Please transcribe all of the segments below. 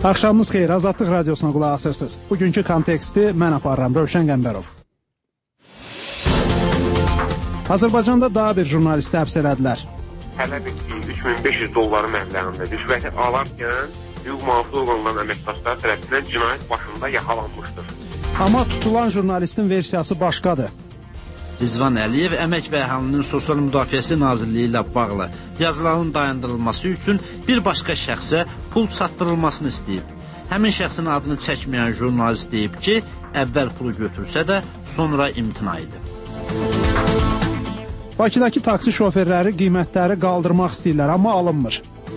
Axşamınız xeyir, Azadlıq Radiosuna qulaq asırsınız. Bugünkü konteksti mən aparıram, Rövşən Qəmbərov. Azərbaycanda daha bir jurnalisti həbs elədilər. Tələb etdiyi $3500 məbləğində rüşvəti alarkən hüquq mühafizə orqanlarının əməkdaşları tərəfindən cinayət başında yaxalanmışdır. Amma tutulan jurnalistin versiyası başqadır. Rizvan Əliyev Əmək və Əhalinin Sosial Müdafiəsi Nazirliyi ilə bağlı yazıların dayandırılması üçün bir başqa şəxsə pul çatdırılmasını istəyib. Həmin şəxsin adını çəkməyən jurnalist deyib ki, əvvəl pulu götürsə də sonra imtina edib. Bakıdakı taksi şoferləri qiymətləri qaldırmaq istəyirlər, amma alınmır.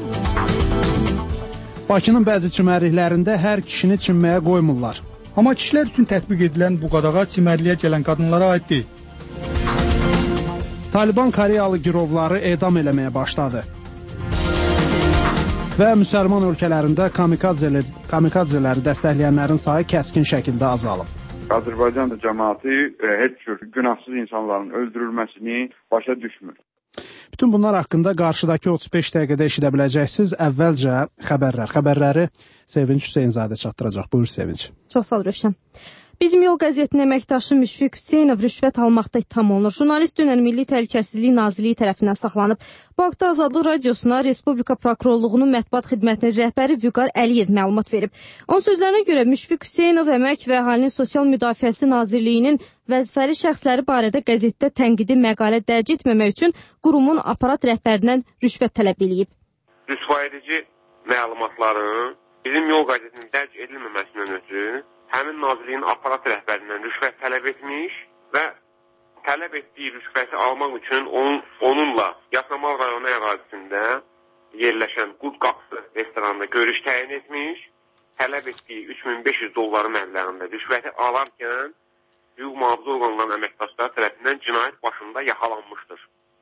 Bakının bəzi çimərliklərində hər kişini çimməyə qoymurlar. Amma kişilər üçün tətbiq edilən bu qadağa çimərliyə gələn qadınlara aid deyil. Taliban Koreyalı girovları edam eləməyə başladı. Və müsəlman ölkələrində kamikadzeləri dəstəkləyənlərin sayı kəskin şəkildə azalıb. Azərbaycan cəmaəti heç cür günahsız insanların öldürülməsini başa düşmür. Bütün bunlar haqqında qarşıdakı 35 dəqiqədə eşidə biləcəksiniz. Əvvəlcə xəbərləri Sevinç Hüseynzadə çatdıracaq. Buyur Sevinç. Çox sağ ol Rövşən. Bizim Yol qəzetinin əməkdaşı Müşfiq Hüseynov rüşvət almaqda ittiham olunur. Jurnalist dünən Milli Təhlükəsizlik Nazirliyi tərəfindən saxlanıb. Bu haqda Azadlıq Radiosuna Respublika Prokurorluğunun mətbuat xidmətinin rəhbəri Vüqar Əliyev məlumat verib. Onun sözlərinə görə Müşfiq Hüseynov Əmək və Əhalinin Sosial Müdafiəsi Nazirliyinin vəzifəli şəxsləri barədə qəzetdə tənqidi məqalə dərc etməmək üçün qurumun aparat rəhbərindən rüşvət tələb edib. Rüsvayedici məlumatların Bizim Yol qəzetinin dərc edilməməsindən ötürü həmin nazirliyin aparat rəhbərindən rüşvət tələb etmiş və tələb etdiyi rüşvəti almaq üçün onunla Yasamal rayonu ərazisində yerləşən Qud Qapısı restoranında görüş təyin etmiş, tələb etdiyi $3500 məbləğində rüşvəti alarkən hüquq mühafizə orqanlarının əməkdaşları tərəfindən cinayət başında yaxalanmışdır.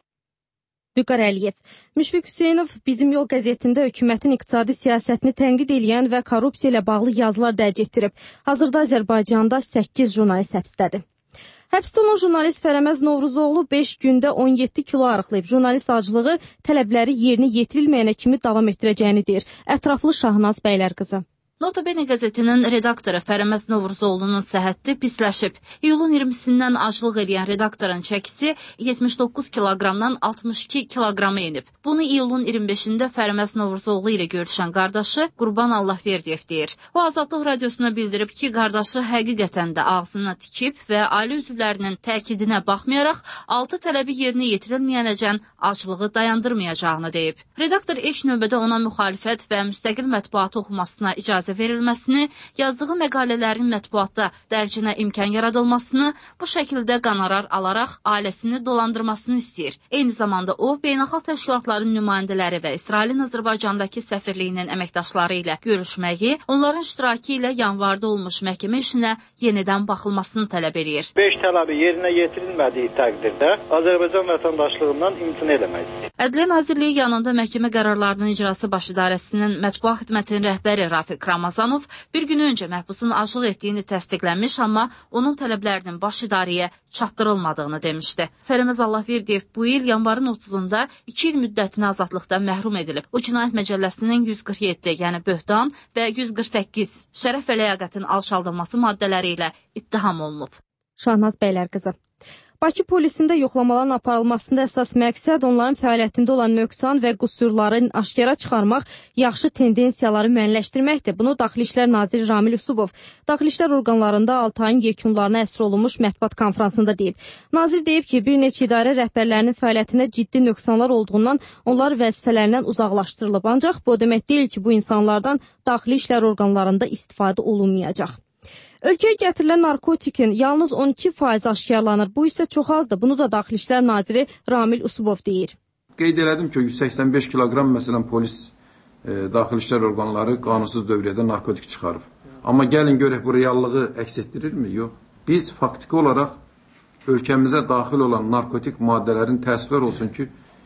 Vüqar Əliyev. Müşfiq Hüseynov Bizim Yol qəzetində hökumətin iqtisadi siyasətini tənqid edən və korrupsiya ilə bağlı yazılar dərc etdirib. Hazırda Azərbaycanda 8 jurnalist həbsdədir. Həbsdə olan jurnalist Fərəməz Novruzoğlu 5 gündə 17 kilo arıqlayıb. Jurnalist acılığı tələbləri yerinə yetirilməyənə kimi davam etdirəcəyini deyir. Ətraflı Şahnaz Bəylərqızı. Nota Bene qəzetinin redaktoru Fərəməz Novruzoğlu'nun səhhəti pisləşib. İyulun 20-sindən aclıq edən redaktorun çəkisi 79 kiloqramdan 62 kiloqrama enib. Bunu iyulun 25-də Fərəməz Novruzoğlu ilə görüşən qardaşı Qurban Allahverdiyev deyir. O Azadlıq Radiosuna bildirib ki, qardaşı həqiqətən də ağzına tikib və ailə üzvlərinin təkidinə baxmayaraq 6 tələbi yerinə yetirilməyənəcən aclığı dayandırmayacağını deyib. Redaktor ilk növbədə ona müxalifət və müstəqil mətbuatı oxumasına icazə verilməsini, yazdığı məqalələrin mətbuatda dərcinə imkan yaradılmasını, bu şəkildə qonorar alaraq ailəsini dolandırmasını istəyir. Eyni zamanda o, beynəlxalq təşkilatların nümayəndələri və İsrailin Azərbaycandakı səfirliyinin əməkdaşları ilə görüşməyi, onların iştirakı ilə yanvarda olmuş məhkəmə işinə yenidən baxılmasını tələb edir. 5 tələbi yerinə yetirilmədiyi təqdirdə Azərbaycan vətəndaşlığından imtina eləməkdir. Ədliyyə Nazirliyi yanında məhkəmə qərarlarının icrası baş idarəsinin mətbuat xidmətinin rəhbəri Rafiq Ramazanov bir gün öncə məhbusun aclıq etdiyini təsdiqlənmiş, amma onun tələblərinin baş idarəyə çatdırılmadığını demişdi. Fərəməz Allahverdiyev bu il yanvarın 30-da 2 il müddətinə azadlıqdan məhrum edilib. O cinayət məcəlləsinin 147, yəni böhtan və 148 şərəf və ləyaqətin alçaldılması maddələri ilə ittiham olunub. Şahnaz Bəylərqızı. Bakı polisində yoxlamaların aparılmasında əsas məqsəd onların fəaliyyətində olan nöqsan və qüsurları aşkara çıxarmaq, yaxşı tendensiyaları müəyyənləşdirməkdir. Bunu Daxili İşlər Naziri Ramil Usubov Daxili İşlər orqanlarında 6 ayın yekunlarına əsr olunmuş mətbuat konfransında deyib. Nazir deyib ki, bir neçə idarə rəhbərlərinin fəaliyyətində ciddi nöqsanlar olduğundan onlar vəzifələrindən uzaqlaşdırılıb. Ancaq bu demək deyil ki, bu insanlardan Daxili İşlər orqanlarında istifadə olunmayacaq. Ölkəyə gətirilən narkotikin yalnız 12% aşkarlanır. Bu isə çox azdır. Bunu da Daxili İşlər Naziri Ramil Usubov deyir. Qeyd elədim ki, 185 kiloqram məsələn polis Daxili İşlər orqanları qanunsuz dövriyyədə narkotik çıxarıb. Amma gəlin görək bu reallığı əks etdirirmi? Yox. Biz faktiki olaraq ölkəmizə daxil olan narkotik maddələrin təəssüflər olsun ki,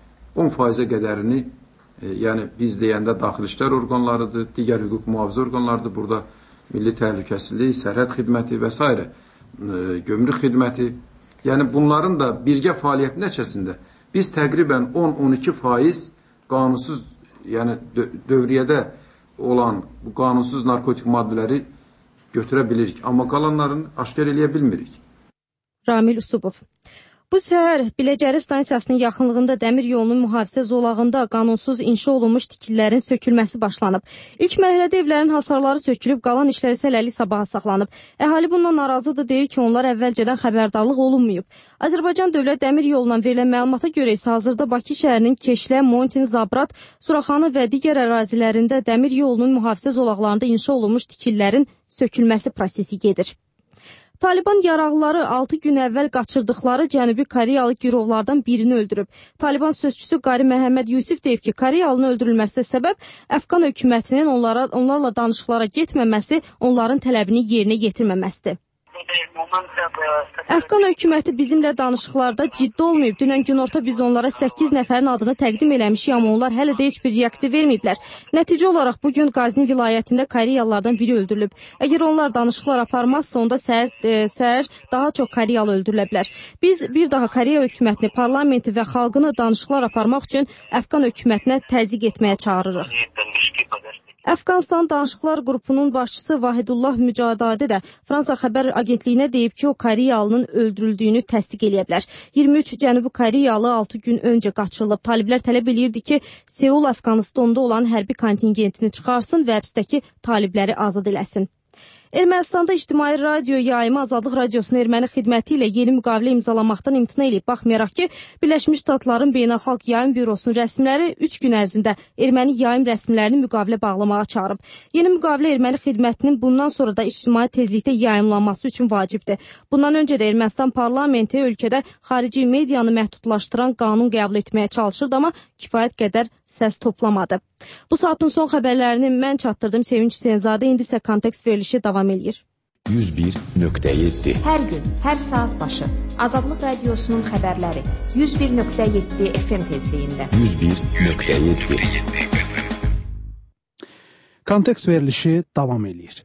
10%-ə qədərini, yəni biz deyəndə Daxili İşlər orqanlarıdır, digər hüquq mühafizə orqanlarıdır, burada Milli Təhlükəsizlik, Sərhəd Xidməti və s. Gömrük Xidməti, yəni bunların da birgə fəaliyyəti nəticəsində biz təqribən 10-12% qanunsuz, yəni dövriyyədə olan bu qanunsuz narkotik maddələri götürə bilirik. Amma qalanlarını aşkar eləyə bilmirik. Ramil Usubov. Bu səhər Biləcəri stansiyasının yaxınlığında dəmir yolunun mühafizə zolağında qanunsuz inşa olunmuş tikililərin sökülməsi başlanıb. İlk mərhələdə evlərin hasarları sökülüb, qalan işlər isə hələlik sabaha saxlanıb. Əhali bundan narazıdır, deyir ki, onlar əvvəlcədən xəbərdarlıq olunmayıb. Azərbaycan Dövlət Dəmir Yolundan verilən məlumata görə isə hazırda Bakı şəhərinin Keşlə, Montin, Zabrat, Suraxanı və digər ərazilərində dəmir yolunun mühafizə zolaqlarında inşa olunmuş tikililərin sökülməsi prosesi gedir. Taliban yaraqlıları 6 gün əvvəl qaçırdıqları Cənubi Koreyalı girovlardan birini öldürüb. Taliban sözçüsü Qari Məhəmməd Yusif deyib ki, Koreyalının öldürülməsi səbəb Əfqan hökumətinin onlarla danışıqlara getməməsi, onların tələbini yerinə yetirməməsidir. Əfqan hökuməti bizimlə danışıqlarda ciddi olmayıb. Dünən günorta biz onlara 8 nəfərin adını təqdim eləmişik, amma onlar hələ də heç bir reaksiya verməyiblər. Nəticə olaraq bugün Qazni vilayətində Koreyalılardan biri öldürülüb. Əgər onlar danışıqlar aparmazsa, onda səhər daha çox Koreyalı öldürülə bilər. Biz bir daha Koreya hökumətini, parlamenti və xalqını danışıqlar aparmaq üçün Əfqan hökumətinə təzyiq etməyə çağırırıq. Əfqanistan Danışıqlar qrupunun başçısı Vahidullah Mücadadi də Fransa xəbər agentliyinə deyib ki, o Koreyalının öldürüldüyünü təsdiq eləyə bilər. 23 Cənubi Koreyalı 6 gün öncə qaçırılıb. Taliblər tələb eləyirdi ki, Seul Əfqanistanında olan hərbi kontingentini çıxarsın və həbsdəki talibləri azad eləsin. Ermənistanda İctimai Radio Yayımı Azadlıq Radiosunun erməni xidməti ilə yeni müqavilə imzalamaqdan imtina edib. Baxmayaraq ki, Birləşmiş Ştatların Beynəlxalq Yayım Bürosunun rəsmiləri 3 gün ərzində erməni yayım rəsmilərini müqavilə bağlamağa çağırıb. Yeni müqavilə erməni xidmətinin bundan sonra da ictimai tezlikdə yayımlanması üçün vacibdir. Bundan öncə də Ermənistan parlamenti ölkədə xarici medianı məhdudlaşdıran qanun qəbul etməyə çalışırdı, amma kifayət qədər səs toplamadı. Bu saatın son xəbərlərini mən çatdırdım. Sevinç Hüseynzadə, indi isə kontekst verilişi davam edir. 101.7 Hər gün, hər saat başı Azadlıq Radiosunun xəbərləri 101.7 FM tezliyində 101.7 Kontekst verilişi davam edir.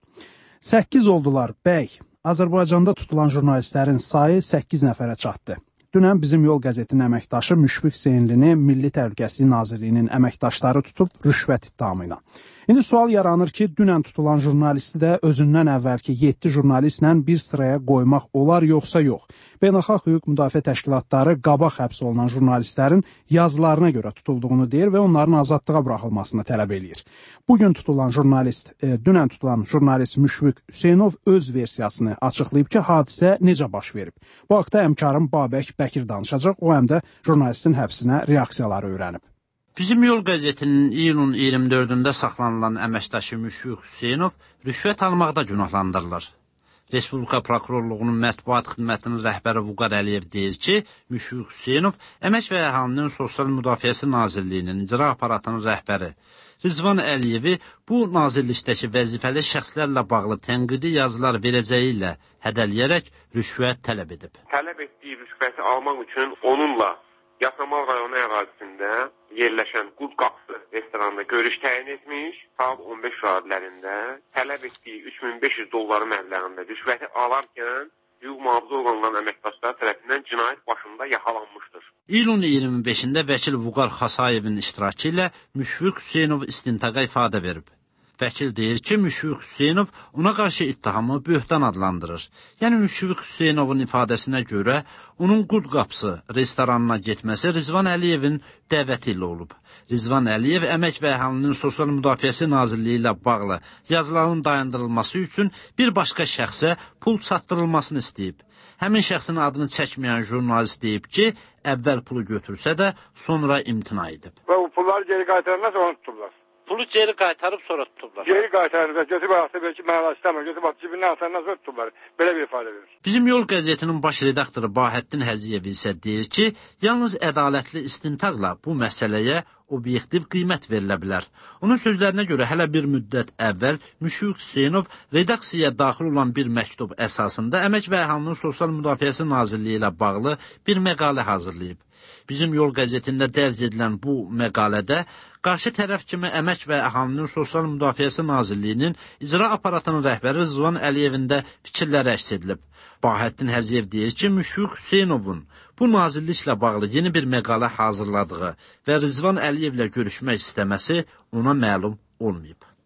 8 oldular, bəy. Azərbaycanda tutulan jurnalistlərin sayı 8 nəfərə çatdı. Dünən bizim Yol qəzetinin əməkdaşı Müşfiq Hüseynlini Milli Təhlükəsizlik Nazirliyinin əməkdaşları tutub rüşvət ittihamı ilə. İndi sual yaranır ki, dünən tutulan jurnalisti də özündən əvvəlki 7 jurnalistlə bir sıraya qoymaq olar yoxsa yox. Beynəlxalq hüquq müdafiə təşkilatları qabaq həbs olunan jurnalistlərin yazılarına görə tutulduğunu deyir və onların azadlığa buraxılmasını tələb eləyir. Bugün tutulan jurnalist, dünən tutulan jurnalist Müşfiq Hüseynov öz versiyasını açıqlayıb ki, hadisə necə baş verib. Bu haqda həmkarım Babək Bəkir danışacaq, o həm də jurnalistin həbsinə reaksiyaları öyrənib. Bizim Yol qəzetinin iyunun 24-də saxlanılan əməkdaşı Müşfiq Hüseynov rüşvət almaqda günahlandırılır. Respublika Prokurorluğunun mətbuat xidmətinin rəhbəri Vüqar Əliyev deyir ki, Müşfiq Hüseynov Əmək və Əhalinin Sosial Müdafiəsi Nazirliyinin icra aparatının rəhbəri Rizvan Əliyevi bu nazirlikdəki vəzifəli şəxslərlə bağlı tənqidi yazılar verəcəyi ilə hədələyərək rüşvət tələb edib. Tələb etdiyi rüşvəti almaq üçün onunla Yasamal rayonu ərazisində yerləşən Qud Qapısı restoranında görüş təyin etmiş, saat 15 saatlərində tələb etdiyi $3500 məbləğində rüşvəti alarkən hüquq mühafizə orqanlarının əməkdaşları tərəfindən cinayət başında yaxalanmışdır. İyulun 25-də vəkil Vüqar Xasayevin iştirakı ilə Müşfiq Hüseynov istintaqa ifadə verib. Vəkil deyir ki, Müşfiq Hüseynov ona qarşı ittihamı böhtan adlandırır. Yəni Müşfiq Hüseynovun ifadəsinə görə onun Qud Qapısı restoranına getməsi Rizvan Əliyevin dəvəti ilə olub. Rizvan Əliyev Əmək və Əhalinin Sosial Müdafiəsi Nazirliyi ilə bağlı yazıların dayandırılması üçün bir başqa şəxsə pul çatdırılmasını istəyib. Həmin şəxsin adını çəkməyən jurnalist deyib ki, əvvəl pulu götürsə də sonra imtina edib. Və bu pulları geri qaytaranlar onu tutublar. Pulu geri qaytarıb sonra tutublar. Geri qaytarıb, götürüb atsa belki mənə istəmir, götürüb atsa cibindən atandan sonra tutublar. Belə bir ifadə verir. Bizim Yol qəzetinin baş redaktoru Bahəddin Həziyev isə deyir ki, yalnız ədalətli istintaqla bu məsələyə obyektiv qiymət verilə bilər. Onun sözlərinə görə hələ bir müddət əvvəl Müşfiq Hüseynov redaksiyaya daxil olan bir məktub əsasında Əmək və Əhalinin Sosial Müdafiəsi Nazirliyi ilə bağlı bir məqalə hazırlayıb. Bizim Yol qəzetində dərc edilən bu məqalədə qarşı tərəf kimi Əmək və Əhalinin Sosial Müdafiəsi Nazirliyinin icra aparatının rəhbəri Rizvan Əliyevin də fikirləri əks edilib. Bahəddin Həziyev deyir ki, Müşfiq Hüseynovun bu nazirliklə bağlı yeni bir məqalə hazırladığı və Rizvan Əliyevlə görüşmək istəməsi ona məlum olmayıb.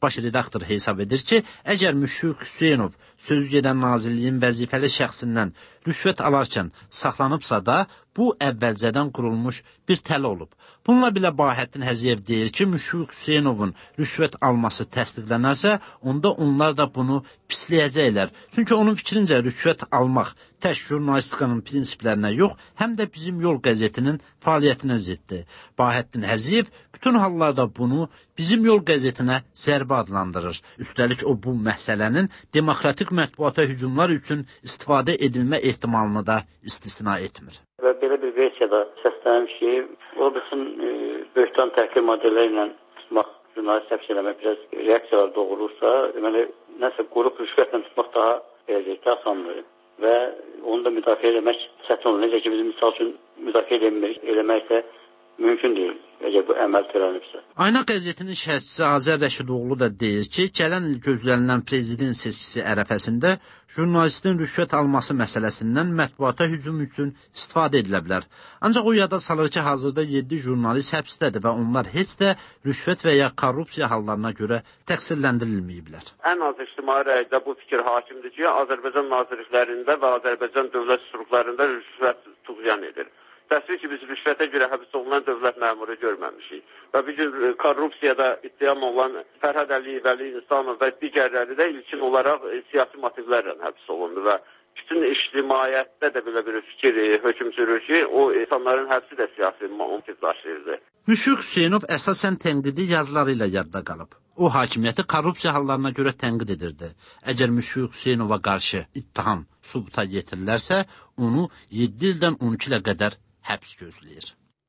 Baş redaktor hesab edir ki, əgər Müşfiq Hüseynov söz gedən nazirliyin vəzifəli şəxsindən rüşvət alarkən saxlanıbsa da, bu əvvəlcədən qurulmuş bir tələ olub. Bununla belə Bahəddin Həziyev deyir ki, Müşfiq Hüseynovun rüşvət alması təsdiqlənərsə, onda onlar da bunu pisləyəcəklər. Çünki onun fikrincə rüşvət almaq tək jurnalistikanın prinsiplərinə yox, həm də bizim Yol qəzetinin fəaliyyətinə ziddir. Bahəddin Həziyev bütün hallarda bunu bizim Yol qəzetinə zərbə adlandırır. Üstəlik o bu məsələnin demokratik mətbuata hücumlar üçün istifadə edilmə ehtimalını da istisna etmir. Və belə bir versiyada səslənmiş ki, o bütün böhtan təhqir maddeləri ilə tutmaq, jurnalist həbs eləmək biraz reaksiyalar doğurursa, deməli, nəsə qrup rüşvətlə tutmaq daha eləcəkdə asandır və onu da müdafiə eləmək çətin olur. Necə ki, bizim misal üçün müdafiə eləmək də mümkün deyil, əgər bu əməl törənibsə. Ayna qəzetinin şərhçisi Azər Rəşidoğlu da deyir ki, gələn il gözlənilən prezident seçkisi ərəfəsində jurnalistin rüşvət alması məsələsindən mətbuata hücum üçün istifadə edilə bilər. Ancaq o yada salır ki, hazırda 7 jurnalist həbsdədir və onlar heç də rüşvət və ya korrupsiya hallarına görə təqsirləndirilməyiblər. Ən az ictimai rəydə bu fikir hakimdir ki, Azərbaycan nazirliklərində və Azərbaycan dövlət struklarında rüşvət tuğyan edir. Təsvir ki, biz rüşvətə görə həbs olunan dövlət məmuru görməmişik. Və bir gün korrupsiyada ittiham olan Fərhad Əliyev, Vəli İnsanov və digərləri də ilkin olaraq siyasi motivlərlə həbs olundu və bütün ictimaiyyətdə də belə bir fikir hökm sürür ki, o insanların həbsi də siyasi motiv daşıyırdı. Müşfiq Hüseynov əsasən tənqidi yazıları ilə yadda qalıb. O, hakimiyyəti korrupsiya hallarına görə tənqid edirdi. Əgər Müşfiq Hüseynova qarşı ittiham sübuta yetirilərsə, onu 7 ildən 12 ilə qədər həbs gözləyir.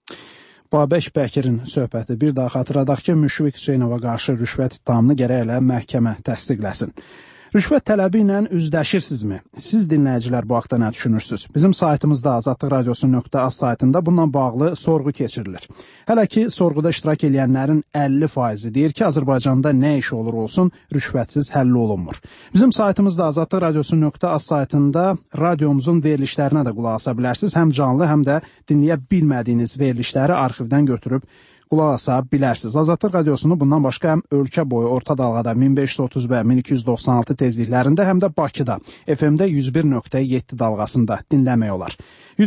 Babək Bəkirin söhbəti bir daha xatırladaq ki, Müşfiq Hüseynova qarşı rüşvət ittihamını gərək elə məhkəmə təsdiqləsin. Rüşvət tələbi ilə üzləşirsinizmi? Siz dinləyicilər bu haqda nə düşünürsünüz? Bizim saytımızda azadlıqradiosu.az saytında bununla bağlı sorğu keçirilir. Hələ ki, sorğuda iştirak edənlərin 50% deyir ki, Azərbaycanda nə iş olur olsun, rüşvətsiz həll olunmur. Bizim saytımızda azadlıqradiosu.az saytında radiomuzun verilişlərinə də qulaq asa bilərsiniz. Həm canlı, həm də dinləyə bilmədiyiniz verilişləri arxivdən götürüb qulaq asa bilərsiniz. Azadlıq radiosunu bundan başqa həm ölkə boyu orta dalğada 1530 və 1296 tezliklərində, həm də Bakıda FM-də 101.7 dalğasında dinləmək olar.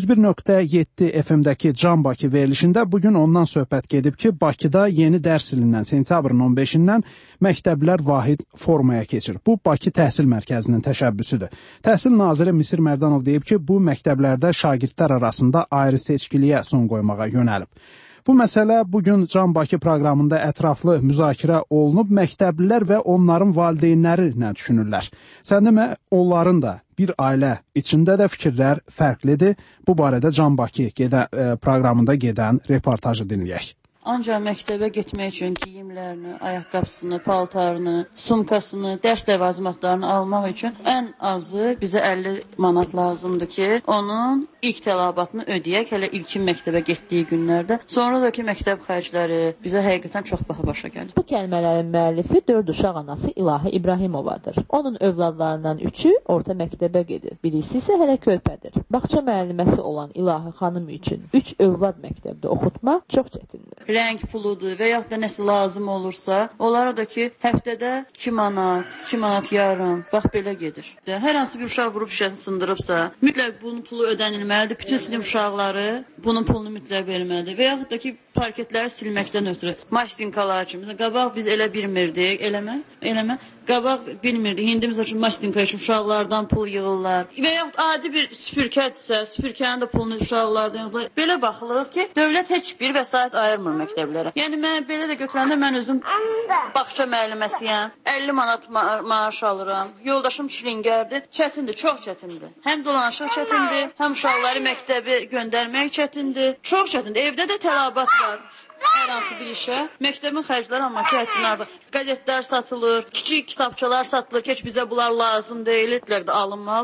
101.7 FM-dəki Can Bakı verilişində bugün ondan söhbət gedib ki, Bakıda yeni dərs ilindən sentyabrın 15-dən məktəblər vahid formaya keçir. Bu, Bakı Təhsil Mərkəzinin təşəbbüsüdür. Təhsil naziri Misir Mərdanov deyib ki, bu məktəblərdə şagirdlər arasında ayrı seçkiliyə son qoymağa yönəlib. Bu məsələ bugün Can Bakı proqramında ətraflı müzakirə olunub, məktəblilər və onların valideynləri nə düşünürlər? Sən demə, onların da bir ailə içində də fikirlər fərqlidir. Bu barədə Can Bakı proqramında gedən reportajı dinləyək. Ancaq məktəbə getmək üçün geyimlərini, ayaqqabısını, paltarını, sumkasını, dərs ləvazimatlarını almaq üçün ən azı bizə 50 manat lazımdır ki, onun ilk tələbatını ödəyək, hələ ilkin məktəbə getdiyi günlərdə. Sonra da ki, məktəb xərcləri bizə həqiqətən çox baha başa gəlir. Bu kəlmələrin müəllifi 4 uşaq anası İlahi İbrahimovadır. Onun övladlarından 3-ü orta məktəbə gedir. Birisi isə hələ körpədir. Bağça müəlliməsi olan İlahi xanım üçün 3 övlad məktəbdə oxutmaq çox çətindir. Rəng puludur və yaxud da nəsə lazım olursa, onlara da ki, həftədə 2 manat yarım, bax belə gedir. Hər hansı bir uşaq vurub şişəsini sındırıbsa, mütləq bunun pulu ödənilməlidir. Bütün sinif uşaqları bunun pulunu mütləq verməlidir. Və yaxud da ki, parketləri silməkdən ötürü, mastinkalar kimi. Qabaq biz elə bilmirdik, eləmə. Qabaq bilmirdik. İndi məsəl üçün mastinka üçün uşaqlardan pul yığırlar. Və yaxud adi bir süpürkədirsə, süpürkənin də pulunu uşaqlardan yığırlar. Belə baxılır ki, dövlət heç bir vəsait ayırmır məktəblərə. Yəni mən belə də götürəndə mən özüm bağça müəlliməsiyəm. 50 manat maaş alıram. Yoldaşım şiringərdir. Çətindir, çox çətindir. Həm dolanışıq çətindir, həm uşaqları məktəbə göndərmək çətindir. Çox çətindir. Evdə də tələbat var. Hər hansı bir işə. Məktəbin xərcləri amma ki, həddindən artıq. Qəzetlər satılır, kiçik kitabçalar satılır. Heç bizə bunlar lazım deyil, mütləq də alınmalıdır.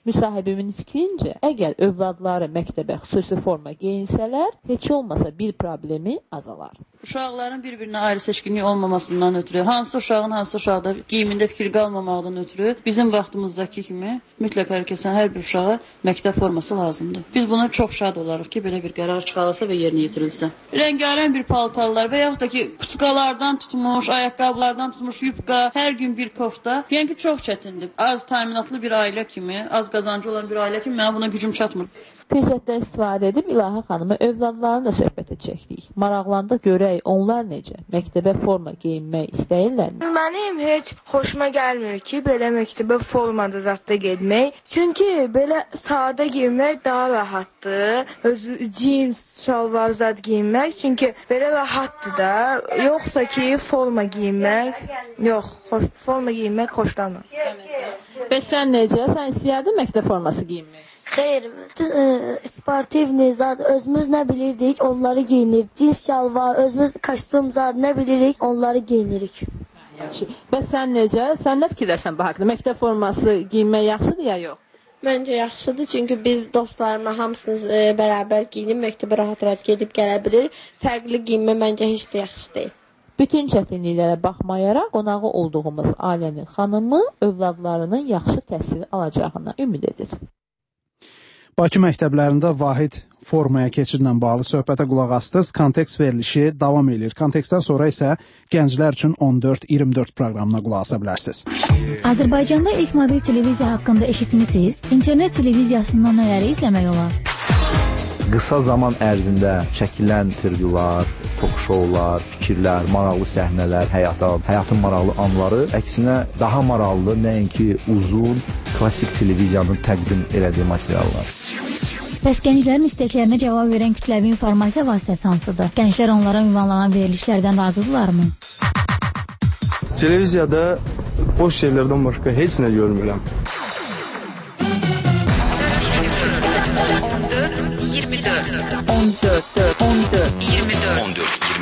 Müsahibimin fikrincə, əgər övladları məktəbə xüsusi forma geyinsələr, heç olmasa bir problemi azalar. Uşaqların bir-birinə ayrı seçkinlik olmamasından ötürü, hansı uşağın hansı uşaqda geyimində fikir qalmamaqdan ötürü bizim vaxtımızdakı kimi mütləq hər kəsin, hər bir uşağa məktəb forması lazımdır. Biz buna çox şad olarıq ki, belə bir qərar çıxarılsa və yerinə yetirilsə. Rəngarəng bir paltarlar və yaxud da ki, kutkalardan tutmuş, ayaqqabılardan tutmuş yubka, hər gün bir kofta, yəni ki, çox çətindir. Az təminatlı bir ailə kimi, az qazancı olan bir ailə kimi mənə buna gücüm çatmır. Fürsətdən istifadə edib İlahi xanımı övladlarını da söhbətə çəkdik. Maraqlandı görək onlar necə məktəbə forma geyinmək istəyirlər. Mənim heç xoşuma gəlmir ki, belə məktəbə formada zətdə getmək. Çünki belə sadə geyinmək daha rahatdır. Özü cins, şalvar zət geyinmək. Çünki belə rahatdır da. Yoxsa ki, forma geyinmək. Yox, forma geyinmək xoşlanmır. Və sən necə? Sən istəyərdin məktəb forması geyinmək? Xeyr, sportiv zad özümüz nə bilirdik, onları geyinirik. Cins şalvar, özümüz kostyum zad nə bilirik, onları geyinirik. Yaxşı. Və sən necə? Sən nə fikirləsən bu haqqda? Məktəb forması geyinmək yaxşıdır ya yox? Məncə yaxşıdır, çünki biz dostlarımla hamısınız bərabər geyinib məktəbə rahat-rahat gedib gələ bilir. Fərqli geyinmə məncə heç də yaxşı deyil. Bütün çətinliklərə baxmayaraq qonağı olduğumuz ailənin xanımı övladlarının yaxşı təhsil alacağına ümid edir. Bakı məktəblərində vahid formaya keçidlə bağlı söhbətə qulaq astınız. Kontekst verilişi davam edir. Kontekstdən sonra isə gənclər üçün 14-24 proqramına qulaq asa bilərsiniz. Azərbaycanda ilk mobil televiziya haqqında eşitmisiniz? İnternet televiziyasından nələri izləmək olar? Qısa zaman ərzində çəkilən intervyular, tok-şoular, fikirlər, maraqlı səhnələr, həyatın maraqlı anları əksinə daha maraqlı, nəinki uzun, klassik televiziyanın təqdim elədiyi materiallar. Bəs gənclərin istəklərinə cavab verən kütləvi informasiya vasitəsi hansıdır? Gənclər onlara ünvanlanan verilişlərdən razıdırlarmı? Televiziyada boş şeylərdən başqa heç nə görmürəm. 14-24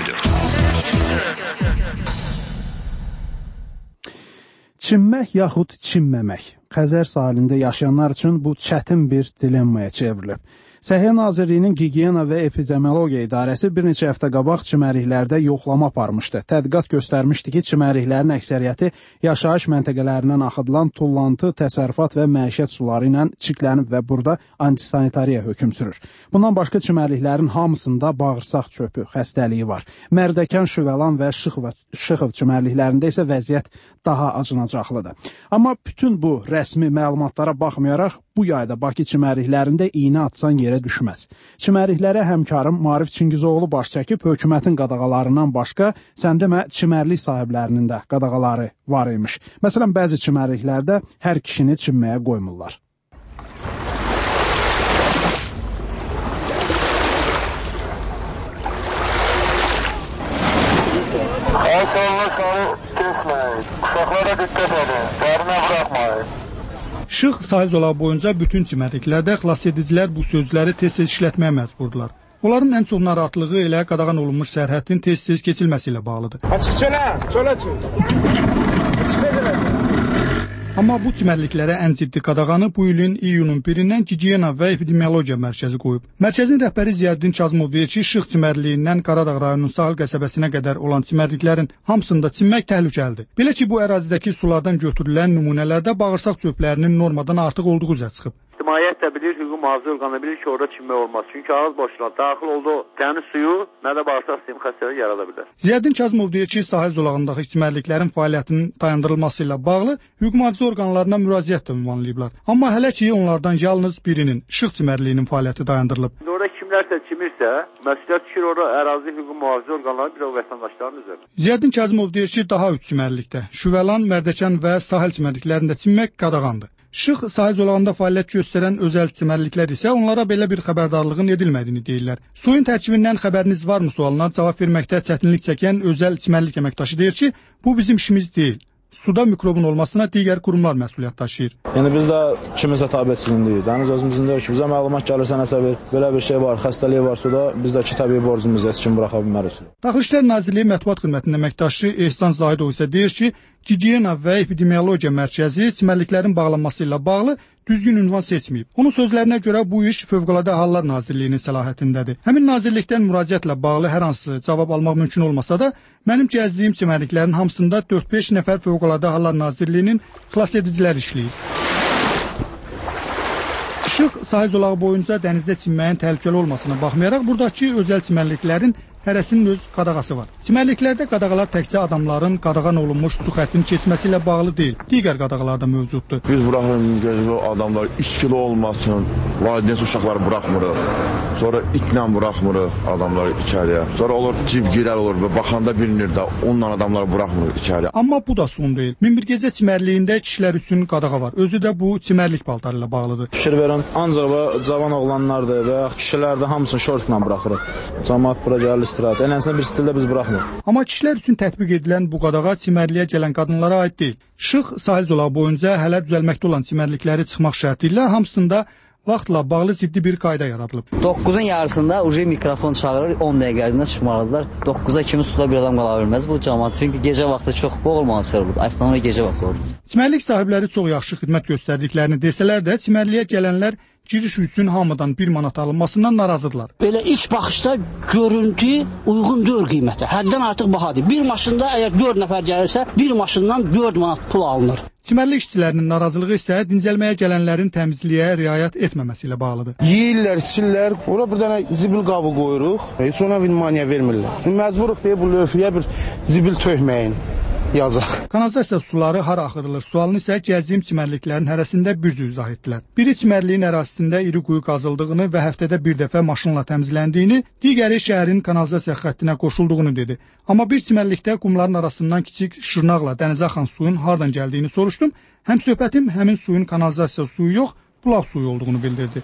Çimmək yaxud çimməmək. Xəzər sahilində yaşayanlar üçün bu çətin bir dilemmaya çevrilib. Səhiyyə Nazirliyinin Gigiyena və Epidemiologiya İdarəsi bir neçə həftə qabaq çimərliklərdə yoxlama aparmışdı. Tədqiqat göstərmişdi ki, çimərliklərin əksəriyyəti yaşayış məntəqələrindən axıdılan tullantı, təsərrüfat və məişət suları ilə çirklənib və burada antisanitariya hökm sürür. Bundan başqa çimərliklərin hamısında bağırsaq çöpü xəstəliyi var. Mərdəkan, Şüvəlan və Şıxov çimərliklərində isə vəziyyət daha acınacaqlıdır. Amma bütün bu rəsmi məlumatlara baxmayaraq, bu yayda Bakı çimərliklərində iynə atsan yerə düşməz. Çimərliklərə həmkarım Maarif Çingizoğlu baş çəkib, hökumətin qadağalarından başqa, sən demə, çimərlik sahiblərinin də qadağaları var imiş. Məsələn, bəzi çimərliklərdə hər kişini çimməyə qoymurlar. Aşağıları kesməyin, uşaqlara diqqət edin, dərinə buraxmayın. Şıx sahil zolağı boyunca bütün çimərliklərdə xilasedicilər bu sözləri tez-tez işlətməyə məcburdular. Onların ən çox narahatlığı elə qadağan olunmuş sərhədin tez-tez keçilməsi ilə bağlıdır. Açıq çölə çıx. Amma bu çimərliklərə ən ciddi qadağanı bu ilin iyunun 1-dən Gigiyena və Epidemiologiya Mərkəzi qoyub. Mərkəzin rəhbəri Ziyəddin Kazımov deyir ki, Şıx çimərliyindən Qaradağ rayonunun sahil qəsəbəsinə qədər olan çimərliklərin hamısında çimmək təhlükəlidir. Belə ki, bu ərazidəki sulardan götürülən nümunələrdə bağırsaq çöplərinin normadan artıq olduğu üzə çıxıb. İctimaiyyət də bilir, hüquq mühafizə orqanı bilir ki, orada çimmək olmaz. Çünki ağız boşluğuna daxil olduğu təmiz suyu nə də bağırsaq sistemi xəstəliyi yarada bilər. Ziyəddin Kazımov deyir ki, sahil zolağındakı çimərliklərin fəaliyyətinin dayandırılması ilə bağlı hüquq mühafizə orqanlarına müraciət də ünvanlayıblar. Amma hələ ki, onlardan yalnız birinin, Şıx çimərliyinin fəaliyyəti dayandırılıb. Orada kimlərsə çimirsə, məsuliyyət düşür orada ərazi hüquq mühafizə orqanları bir o vətəndaşların üzərində. Ziyəddin Kazımov deyir ki, daha 3 çimərlikdə, Şüvəlan, Mərdəkan və sahil çimərliklərində çimmək qadağandır. Şıx sahil zolağında fəaliyyət göstərən özəl çimərliklər isə onlara belə bir xəbərdarlığın edilmədiyini deyirlər. Suyun tərkibindən xəbəriniz varmı sualına cavab verməkdə çətinlik çəkən özəl çimərlik əməkdaşı deyir ki, bu bizim işimiz deyil. Suda mikrobun olmasına digər qurumlar məsuliyyət daşıyır. Yəni biz də kimisə tabiçiliyindəyik. Dəniz özümüzün deyil ki, bizə məlumat gəlirsə nəsə belə bir şey var, xəstəliyi var suda, biz də ki, təbii borcumuzda heç kim buraxa bilmərik. Daxili İşlər Nazirliyi Mətbuat Xidmətinin əməkdaşı Ehsan Zahidov isə deyir ki, Gigiyena və Epidemiologiya Mərkəzi çimərliklərin bağlanması ilə bağlı düzgün ünvan seçməyib. Onun sözlərinə görə bu iş Fövqəladə Hallar Nazirliyinin səlahiyyətindədir. Həmin nazirlikdən müraciətlə bağlı hər hansı cavab almaq mümkün olmasa da, mənim gəzdiyim çimərliklərin hamısında 4-5 nəfər Fövqəladə Hallar Nazirliyinin xilas ediciləri işləyir. Işıq sahil zolağı boyunca dənizdə çimməyin təhlükəli olmasına baxmayaraq, buradakı özəl çimərliklərin hərəsinin öz qadağası var. Çimərliklərdə qadağalar təkcə adamların qadağan olunmuş su xəttinin keçməsi ilə bağlı deyil, digər qadağalar da mövcuddur. Biz buraxırıq adamlar içkili olmasın, valideyn uşaqları buraxmırıq, sonra itlə buraxmırıq adamları içəriyə. Sonra olur cibgirəl olur və baxanda bilinir də onunla adamları buraxmırıq içəriyə. Amma bu da son deyil. Minbirgecə çimərliyində kişilər üçün qadağa var. Özü də bu çimərlik paltarı ilə bağlıdır. Fikir verən ancaq cavan oğlanlardır və ya kişilər də hamısını şortla buraxırıq. Cəmaət bura gəlir istirahət. Elənsən bir stildə biz buraxmırıq. Amma kişilər üçün tətbiq edilən bu qadağa çimərliyə gələn qadınlara aid deyil. Işıq sahil zolağı boyunca hələ düzəlməkdə olan çimərlikləri çıxmaq şərti ilə hamısında vaxtla bağlı ciddi bir qayda yaradılıb. 9-un yarısında mikrofon çağırır, 10 dəqiqə ərzində çıxmalıdırlar. 9-a kimi suda bir adam qala bilməz bu cəmaət. Çünki gecə vaxtı çox boğulmalı çıxır. Əslində ona gecə vaxtı olur. Çimərlik sahibləri çox yaxşı xidmət göstərdiklərini desələr də, çimərliyə gələnlər giriş üçün hamıdan 1 manat alınmasından narazıdırlar. Belə ilk baxışda görüntü uyğun deyil qiymətə. Həddən artıq bahadır. Bir maşında əgər 4 nəfər gəlirsə, bir maşından 4 manat pul alınır. Çimərlik işçilərinin narazılığı isə dincəlməyə gələnlərin təmizliyə riayət etməməsi ilə bağlıdır. Yeyirlər, içirlər. Ora bir dənə zibil qabı qoyuruq. Heç ona vimaniya vermirlər. Məcburuq deyə bu lövhəyə bir zibil tökməyin. Yazaq. Kanalizasiya suları hara axıdılır sualını isə gəzdiyim çimərliklərin hərəsində bir cür izah etdilər. Biri çimərliyin ərazisində iri quyu qazıldığını və həftədə bir dəfə maşınla təmizləndiyini, digəri şəhərin kanalizasiya xəttinə qoşulduğunu dedi. Amma bir çimərlikdə qumların arasından kiçik şırnaqla dənizə axan suyun hardan gəldiyini soruşdum. Həm söhbətim həmin suyun kanalizasiya suyu yox, bulaq suyu olduğunu bildirdi.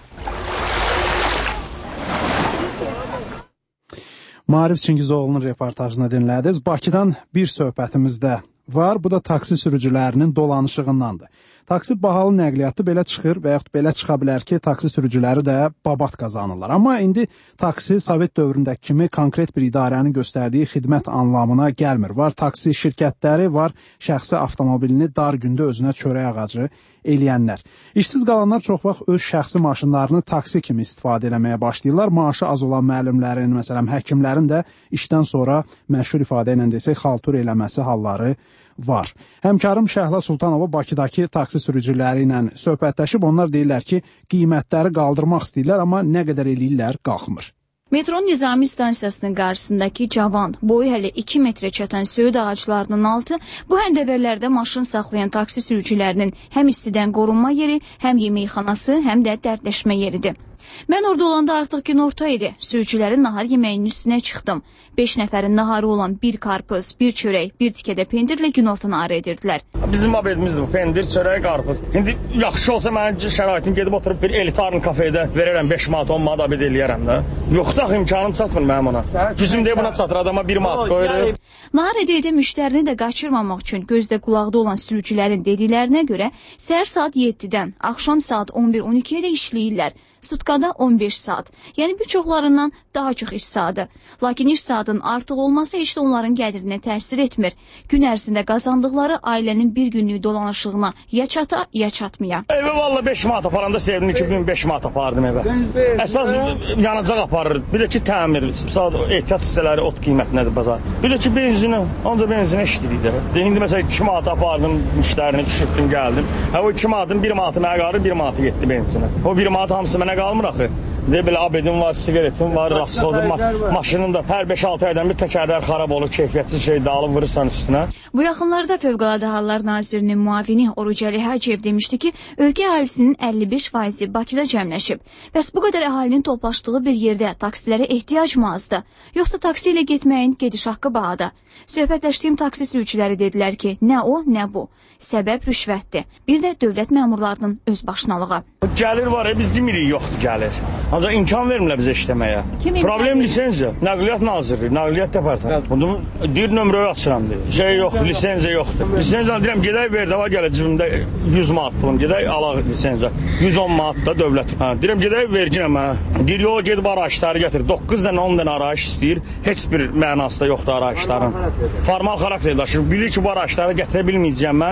Maarif Çingizoğlu'nun reportajını dinlədiniz. Bakıdan bir söhbətimiz də var. Bu da taksi sürücülərinin dolanışığındandır. Taksi bahalı nəqliyyatı belə çıxır və yaxud belə çıxa bilər ki, taksi sürücüləri də babat qazanırlar. Amma indi taksi Sovet dövründəki kimi konkret bir idarənin göstərdiyi xidmət anlamına gəlmir. Var taksi şirkətləri, var şəxsi avtomobilini dar gündə özünə çörək ağacı eləyənlər. İşsiz qalanlar çox vaxt öz şəxsi maşınlarını taksi kimi istifadə eləməyə başlayırlar. Maaşı az olan müəllimlərin, məsələn, həkimlərin də işdən sonra məşhur ifadə ilə desək, xaltur eləməsi halları var. Həmkarım Şəhla Sultanova Bakıdakı taksi sürücüləri ilə söhbətləşib. Onlar deyirlər ki, qiymətləri qaldırmaq istəyirlər, amma nə qədər eləyirlər, qalxmır. Metronun Nizami stansiyasının qarşısındakı cavan, boyu hələ 2 metrə çatan söyüd ağaclarının altı bu həndəvərlərdə maşın saxlayan taksi sürücülərinin həm istidən qorunma yeri, həm yeməkxanası, həm də dərdləşmə yeridir. Mən orada olanda artıq günorta idi. Sürücülərin nahar yeməyinin üstünə çıxdım. 5 nəfərin naharı olan bir karpız, bir çörək, bir tikədə pendirlə günorta naharı edirdilər. Bizim abedimizdir bu, pendir, çörək, karpız. İndi yaxşı olsa mənim şəraitim gedib oturub bir elitarın kafedə verərəm 5 manat, 10 manat abed eləyərəm də. Yoxdur axı, imkanım çatmır mənim ona. Gücüm deyə buna çatır, adama 1 manat qoyuruq. Nahar edə müştərini də qaçırmamaq üçün gözdə qulaqda olan sürücülərin dediklərinə görə səhər saat 7-dən axşam saat 11-12-yə də işləyirlər. Sutkada 15 saat. Yəni bir çoxlarından daha çox iş saatı. Lakin iş saatının artıq olması heç də onların gəlirinə təsir etmir. Gün ərzində qazandıqları ailənin bir günlük dolanışığına ya çata, ya çatmaya. Evə valla 5 manat aparanda sevdim ki, 5 manat apardım evə. Əsas yanacaq aparır. Bir də ki, təmir, ehtiyat hissələri, ot qiymətinədir bazar. Bir də ki, benzini, ancaq benzinə işləyirdi. İndi məsələn 2 manat apardım, müştərini düşürdüm, gəldim. O 2 manatın 1 manatı mənə qarı, 1 manatı getdi benzinə. O 1 manat hamısı mənə qalmır axı. Deyə belə abedim var, sigaretim var, rasxodum, maşının da hər 5-6 aydan bir təkərlər xarab olur, keyfiyyətsiz şeydə alıb vurursan üstünə. Bu yaxınlarda Fövqəladə Hallar Nazirinin müavini Orucəli Hacıyev demişdi ki, ölkə əhalisinin 55% Bakıda cəmləşib. Bəs bu qədər əhalinin toplaşdığı bir yerdə taksilərə ehtiyac mı azdır? Yoxsa taksi ilə getməyin gediş haqqı bahadır? Söhbətləşdiyim taksi sürücüləri dedilər ki, nə o, nə bu. Səbəb rüşvətdir. Bir də dövlət məmurlarının öz başınalığı. Gəlir var, biz demirik yoxdur gəlir. Ancaq imkan vermirlər bizə işləməyə. Problem lisenziya. Nəqliyyat Nazirliyi, Nəqliyyat Departamentı. Bunu deyir nömrəyə açıram deyir. Şey yoxdur, lisenziya yoxdur. Lisenziya deyirəm, gedək ver də var, gəlir cibimdə 100 manat pulum, gedək alaq lisenziya. 110 manat da dövlət. Deyirəm, gedək verginəm hə. Deyir, yox, gedib arayışları gətir. 9 dənə, 10 dənə arayış istəyir. Heç bir mənası da yoxdur arayışların. Formal xarakter daşır. Bilir ki, bu arayışları gətirə bilməyəcəm mən.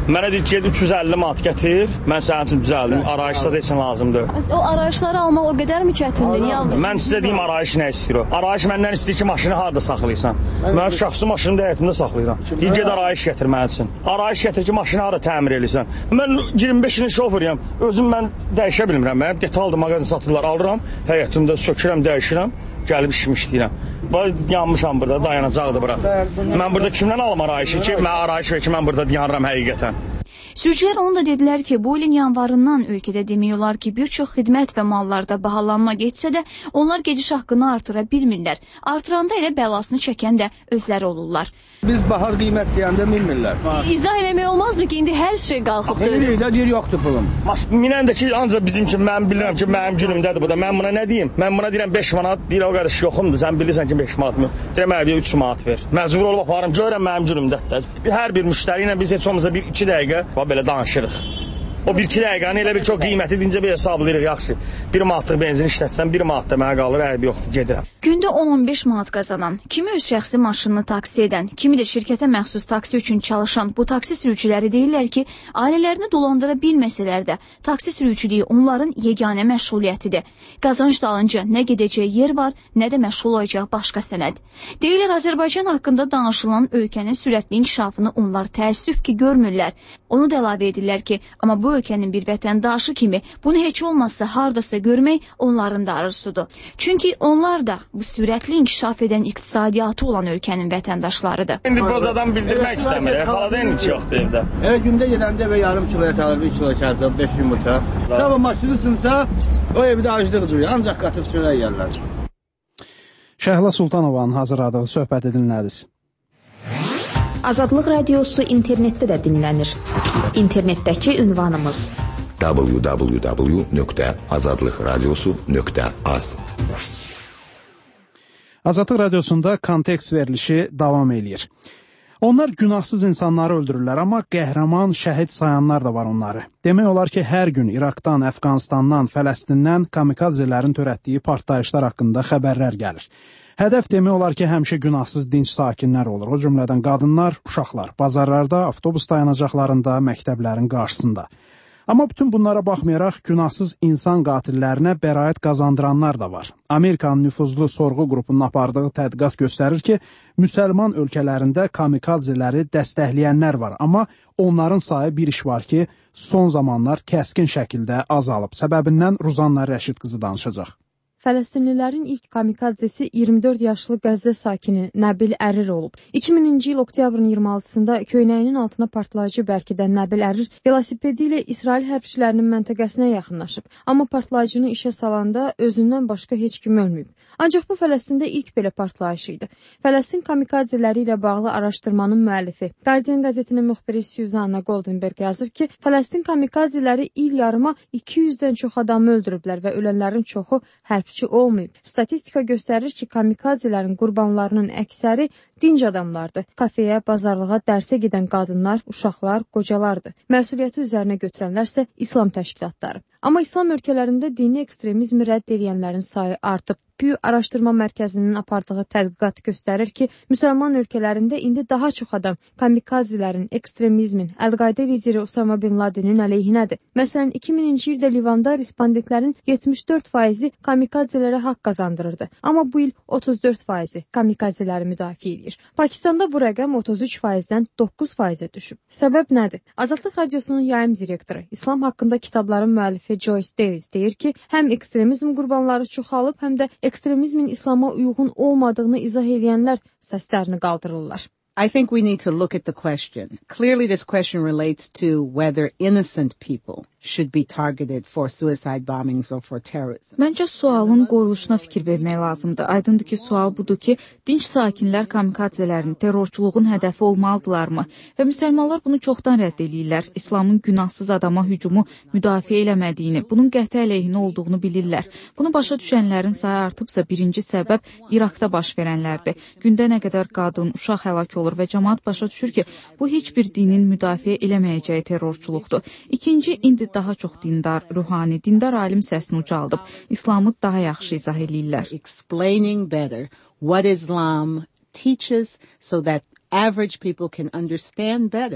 Mənə deyir ki, 350 manat gətir, mən sənin üçün düzəldim, arayışda da heç lazımdır. O arayışları almaq o qədər mi çətindir? Niyə almırsınız? Mən sizə deyim arayış nə istəyir o. Arayış məndən istəyir ki, maşını harada saxlayırsan. Mən şəxsi maşını da həyətimdə saxlayıram. Deyir, ged arayış gətir mənim üçün. Arayış gətir ki, maşını harada təmir edirsən. Mən 25-in şoferiyəm, özüm mən dəyişə bilmirəm. Mən detallı mağazin satırlar, alıram, həyətimdə sökürəm, dəyişirəm. Gəlib işimi işləyirəm. Yanmışam burada, dayanacaqdır bura. Mən burada kimdən alım arayışı ki, mən arayış ver ki, mən burada dayanıram həqiqətən. Sürücülər onu da dedilər ki, bu ilin yanvarından ölkədə demək olar ki, bir çox xidmət və mallarda bahalanma getsə də, onlar gediş haqqını artıra bilmirlər. Artıranda elə bəlasını çəkən də özləri olurlar. Biz bahar qiymət deyəndə bilmirlər. İzah eləmək olmazmı ki, indi hər şey qalxıbdır? Bilirlər, deyir, yoxdur pulum. Minən də ki, ancaq bizim kimi, mən bilirəm ki, mənim günümdədir bu da. Mən buna nə deyim? Mən buna deyirəm 5 manat, deyir, o qardaş yoxumdur, sən bilirsən ki, 5 manat mı? Deyirəm, əbiyə 3 manat ver. Məcbur olub aparım, görəm mənim günümdədir. Hər bir müştəri ilə biz heç olmazsa 1-2 dəqiqə belə danışırıq. O 1-2 dəqiqəni elə bir çox qiyməti dincə bir hesablayırıq, yaxşı. 1 manatlıq benzin işlətsən, 1 manat da mənə qalır, əybi yoxdur, gedirəm. Gündə 10-15 manat qazanan, kimi öz şəxsi maşınını taksi edən, kimi də şirkətə məxsus taksi üçün çalışan bu taksi sürücüləri deyirlər ki, ailələrini dolandıra bilməsələr də, taksi sürücülüyü onların yeganə məşğuliyyətidir. Qazanc dalınca nə gedəcək yer var, nə də məşğul olacaq başqa sənəd. Deyirlər, Azərbaycan haqqında danışılan ölkənin sürətli inkişafını onlar təəssüf ki, görmürlər. Onu da əlavə edirlər ki, amma bu ölkənin bir vətəndaşı kimi bunu heç olmazsa hardasa görmək onların da arzusudur. Çünki onlar da bu sürətli inkişaf edən iqtisadiyyatı olan ölkənin vətəndaşlarıdır. İndi buradan bildirmək istəmir, xaladan heç yoxdur evdə. Gündə gedəndə və yarım kilo et alır, 1 kilo kərdə, 5 yumurta. Sabah maşını sınsa, o evdə aclıq duruyor, ancaq qatıb çörək yerlər. Şəhla Sultanovanın hazırladığı söhbəti dinlədiniz. Azadlıq Radiosu internetdə də dinlənir. İnternetdəki ünvanımız www.azadlıqradiosu.az. Azadlıq Radiosunda kontekst verilişi davam eləyir. Onlar günahsız insanları öldürürlər, amma qəhrəman, şəhid sayanlar da var onları. Demək olar ki, hər gün İraqdan, Əfqanistandan, Fələstindən kamikazələrin törətdiyi partlayışlar haqqında xəbərlər gəlir. Hədəf demək olar ki, həmişə günahsız dinc sakinlər olur. O cümlədən qadınlar, uşaqlar, bazarlarda, avtobus dayanacaqlarında, məktəblərin qarşısında. Amma bütün bunlara baxmayaraq günahsız insan qatillərinə bəraət qazandıranlar da var. Amerikanın nüfuzlu sorğu qrupunun apardığı tədqiqat göstərir ki, müsəlman ölkələrində kamikazələri dəstəkləyənlər var. Amma onların sayı bir iş var ki, son zamanlar kəskin şəkildə azalıb. Səbəbindən Ruzanna Rəşid qızı danışacaq. Fələstinlilərin ilk kamikazesi 24 yaşlı Qəzzə sakini Nəbil Ərir olub. 2000-ci il oktyabrın 26-sında köynəyinin altına partlayıcı bərkidən Nəbil Ərir velosipedi ilə İsrail hərbçilərinin məntəqəsinə yaxınlaşıb. Amma partlayıcını işə salanda özündən başqa heç kim ölməyib. Ancaq bu Fələstində ilk belə partlayış idi. Fələstin kamikazələri ilə bağlı araşdırmanın müəllifi, Guardian qəzetinin müxbiri Suzanna Goldenberg yazır ki, Fələstin kamikazələri il yarıma 200-dən çox adamı öldürüblər və ölənlərin çoxu hərbçi olmayıb. Statistika göstərir ki, kamikazələrin qurbanlarının əksəri dinc adamlardır. Kafeyə, bazarlığa, dərsə gedən qadınlar, uşaqlar, qocalardır. Məsuliyyəti üzərinə götürənlərsə İslam təşkilatları. Amma İslam ölkələrində dini ekstremizmi rədd edənlərin sayı artıb. Pew Araşdırma Mərkəzinin apardığı tədqiqat göstərir ki, müsəlman ölkələrində indi daha çox adam kamikazələrin, ekstremizmin, Əl-Qayda lideri Osama Bin Ladenin əleyhinədir. Məsələn, 2000-ci ildə Livanda respondentlərin 74%-i kamikazələrə haqq qazandırırdı. Amma bu il 34%-i kamikazələri müdafiə edir. Pakistanda bu rəqəm 33%-dən 9%-ə düşüb. Səbəb nədir? Azadlıq Radiosunun yayım direktoru, İslam haqqında kitabların müəllifi Joyce Davis deyir ki, həm ekstremizm qurbanları çoxalıb, həm də ekstremizmin İslama uyğun olmadığını izah edənlər səslərini qaldırırlar. I think we need to look at the question. Clearly this question relates to whether innocent people should be targeted for suicide bombings or for terrorism. Məncə sualın qoyuluşuna fikir vermək lazımdır. Aydındır ki, sual budur ki, dinc sakinlər kamikazələrin, terrorçuluğun hədəfi olmalıdırlarmı? Və müsəlmanlar bunu çoxdan rədd edirlər. İslamın günahsız adama hücumu müdafiə eləmədiyini, bunun qəti əleyhinə olduğunu bilirlər. Bunu başa düşənlərin sayı artıbsa birinci səbəb İraqda baş verənlərdir. Gündə nə qədər qadın, uşaq həlak olur və cəmaət başa düşür ki, bu heç bir dinin müdafiə eləməyəcəyi terrorçuluqdur. İkinci, indi daha çox dindar, ruhani, dindar alim səsini ucaldıb. İslamı daha yaxşı izah edirlər. Explaining better what Islam teaches so that average people can understand better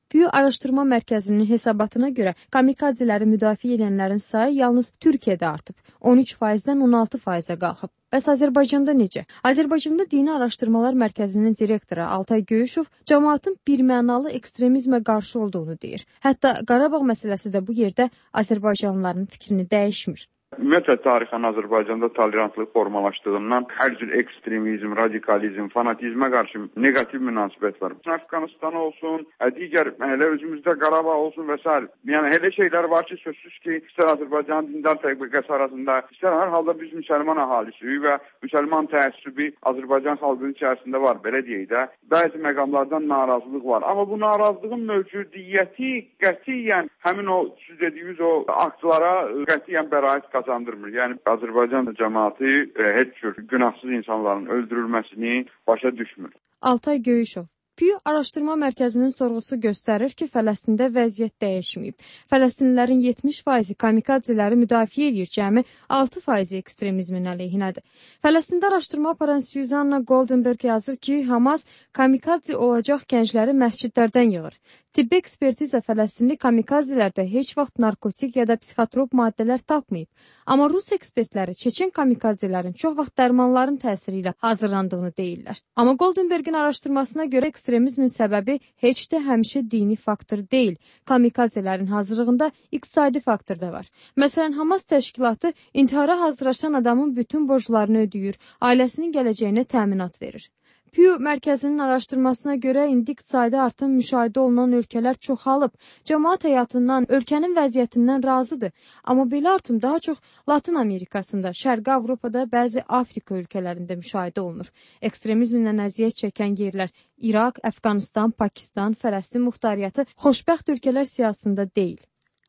Pew Araşdırma Mərkəzinin hesabatına görə kamikadzeləri müdafiə edənlərin sayı yalnız Türkiyədə artıb. 13%-dən 16%-ə qalxıb. Bəs Azərbaycanda necə? Azərbaycanda Dini Araşdırmalar Mərkəzinin direktoru Altay Göyüşov cəmaatın birmənalı ekstremizmə qarşı olduğunu deyir. Hətta Qarabağ məsələsi də bu yerdə Azərbaycanlıların fikrini dəyişmir. Ümumiyyətlə tarixən Azərbaycanda tolerantlıq formalaşdığından hər cür ekstremizm, radikalizm, fanatizmə qarşı negativ münasibət var. Əfqanistan olsun, digər elə özümüzdə Qarabağ olsun və s. Yəni elə şeylər var ki, sözsüz ki, istər Azərbaycan dindar təbəqəsi arasında, istər hər halda biz müsəlman əhalisi və müsəlman təəssübü Azərbaycan xalqının içərisində var, belə deyək də. Bəzi məqamlardan narazılıq var. Amma bu narazılığın mövcudiyyəti qətiyyən həmin o siz dediyiniz o aktlara qətiyyən bəraət kazandırmır. Yəni Azərbaycan cəmaatı heç cür günahsız insanların öldürülməsini başa düşmür. Altay Göyüşov. Pew Araşdırma Mərkəzinin sorğusu göstərir ki, Fələstində vəziyyət dəyişməyib. Fələstinlilərin 70% kamikadzeləri müdafiə edir, cəmi 6% ekstremizmin əleyhinədir. Fələstində araşdırma aparan Suzanna Goldenberg yazır ki, Hamas kamikadze olacaq gəncləri məscidlərdən yığır. Tibbi ekspertiza Fələstinli kamikadzelərdə heç vaxt narkotik ya da psixotrop maddələr tapmayıb. Amma Rus ekspertləri Çeçen kamikadzelerin çox vaxt dərmanların təsiri ilə hazırlandığını deyirlər. Amma Goldenbergin araşdırmasına görə ekstremizmin səbəbi heç də həmişə dini faktor deyil. Kamikadzelerin hazırlığında iqtisadi faktor da var. Məsələn, Hamas təşkilatı intihara hazırlaşan adamın bütün borclarını ödəyir, ailəsinin gələcəyinə təminat verir. Pew Mərkəzinin araşdırmasına görə indi iqtisadi artım müşahidə olunan ölkələr çoxalıb, cəmaat həyatından, ölkənin vəziyyətindən razıdır. Amma belə artım daha çox Latin Amerikasında, Şərqi Avropada, bəzi Afrika ölkələrində müşahidə olunur. Ekstremizmlə əziyyət çəkən yerlər İraq, Əfqanistan, Pakistan, Fələstin muxtariyyəti xoşbəxt ölkələr siyasətində deyil.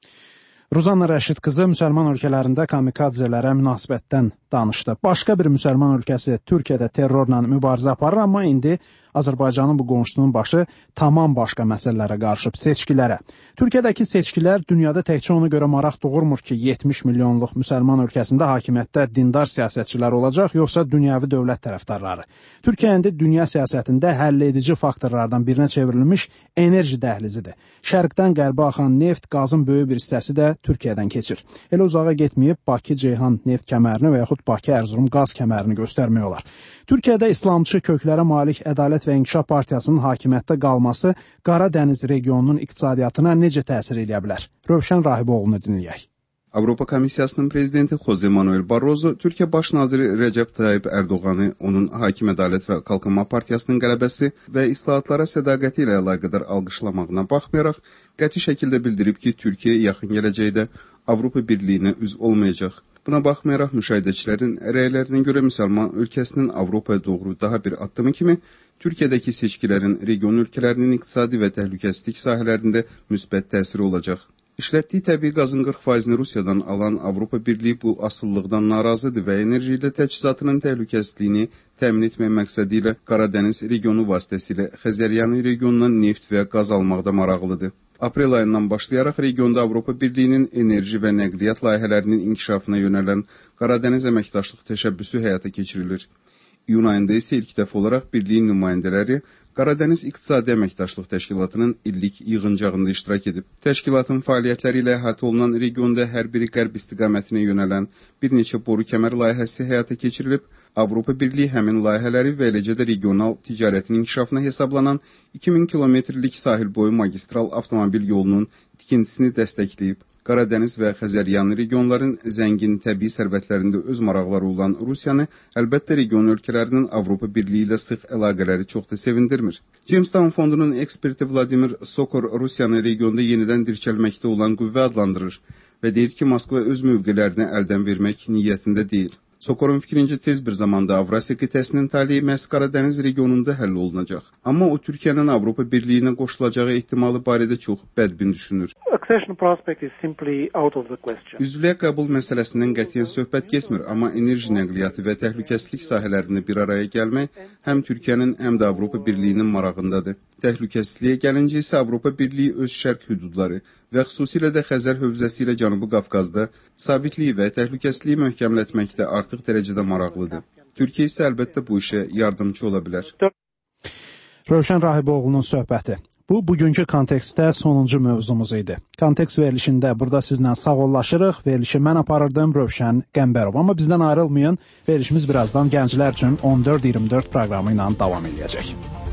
Ruzanna Rəşid qızı müsəlman ölkələrində kamikadzelərə münasibətdən danışdı. Başqa bir müsəlman ölkəsi Türkiyədə terrorla mübarizə aparır, amma indi Azərbaycanın bu qonşusunun başı tamam başqa məsələlərə qarışıb, seçkilərə. Türkiyədəki seçkilər dünyada təkcə ona görə maraq doğurmur ki, 70 milyonluq müsəlman ölkəsində hakimiyyətdə dindar siyasətçilər olacaq, yoxsa dünyəvi dövlət tərəfdarları. Türkiyə indi dünya siyasətində həll edici faktorlardan birinə çevrilmiş enerji dəhlizidir. Şərqdən qərbə axan neft, qazın böyük bir hissəsi də Türkiyədən keçir. Elə uzağa getməyib Bakı-Ceyhan neft kəmərini və yaxud Bakı-Ərzurum qaz kəmərini göstərmək olar. Türkiyədə İslamçı köklərə malik Ədalət və İnkişaf Partiyasının hakimiyyətdə qalması Qara Dəniz regionunun iqtisadiyyatına necə təsir edə bilər? Rövşən Rahiboğlu'nu dinləyək. Avropa Komissiyasının prezidenti Jose Manuel Barroso Türkiyə baş naziri Recep Tayyip Erdoğan'ı onun Hakim Ədalət və Qalkınma Partiyasının qələbəsi və islahatlara sədaqəti ilə əlaqədar alqışlamağına baxmayaraq, qəti şəkildə bildirib ki, Türkiyə yaxın gələcəkdə Avropa Birliyinə üzv olmayacaq. Buna baxmayaraq müşahidəçilərin rəylərinə görə müsəlman ölkəsinin Avropaya doğru daha bir addımı kimi Türkiyədəki seçkilərin region ölkələrinin iqtisadi və təhlükəsizlik sahələrində müsbət təsiri olacaq. İşlətdiyi təbii qazın 40%-ni Rusiyadan alan Avropa Birliyi bu asılılıqdan narazıdır və enerji ilə təchizatının təhlükəsizliyini təmin etmək məqsədi ilə Qara Dəniz regionu vasitəsilə Xəzəryanı regionundan neft və qaz almaqda maraqlıdır. Aprel ayından başlayaraq regionda Avropa Birliyinin enerji və nəqliyyat layihələrinin inkişafına yönələn Qara Dəniz əməkdaşlıq təşəbbüsü həyata keçirilir. İyun ayında isə ilk dəfə olaraq Birliyin nümayəndələri Qaradəniz İqtisadi Əməkdaşlıq Təşkilatının illik yığıncağında iştirak edib. Təşkilatın fəaliyyətləri ilə əhatə olunan regionda hər biri qərb istiqamətinə yönələn bir neçə boru kəmər layihəsi həyata keçirilib. Avropa Birliyi həmin layihələri və eləcə də regional ticarətin inkişafına hesablanan 2000 kilometrlik sahil boyu magistral avtomobil yolunun tikintisini dəstəkləyib. Qaradəniz və Xəzəryanı regionların zəngin təbii sərvətlərində öz maraqları olan Rusiyanı, əlbəttə region ölkələrinin Avropa Birliyi ilə sıx əlaqələri çox da sevindirmir. Jamestown fondunun eksperti Vladimir Sokor Rusiyanı regionda yenidən dirçəlməkdə olan qüvvə adlandırır və deyir ki, Moskva öz mövqelərini əldən vermək niyyətində deyil. Sokorun fikrincə tez bir zamanda Avrasiya qitəsinin taleyi məhz Qaradəniz regionunda həll olunacaq. Amma o Türkiyənin Avropa Birliyinə qoşulacağı ehtimalı barədə çox bədbin düşünür. Üzvlüyə qəbul məsələsindən qətiyyən söhbət getmir, amma enerji nəqliyyatı və təhlükəsizlik sahələrində bir araya gəlmək həm Türkiyənin, həm də Avropa Birliyinin marağındadır. Təhlükəsizliyə gəlincə isə Avropa Birliyi öz şərq hüdudları və xüsusilə də Xəzər hövzəsi ilə Cənubi Qafqazda sabitliyi və təhlükəsizliyi möhkəmlətməkdə artıq dərəcədə maraqlıdır. Türkiyə isə əlbəttə bu işə yardımcı ola bilər. Rövşən Rahiboğlu'nun söhbəti. Bu, bugünkü kontekstdə sonuncu mövzumuz idi. Kontekst verilişində burada sizlə sağollaşırıq. Verilişi mən aparırdım, Rövşən Qəmbərov. Amma bizdən ayrılmayın. Verilişimiz birazdan gənclər üçün 14-24 proqramı ilə davam edəcək.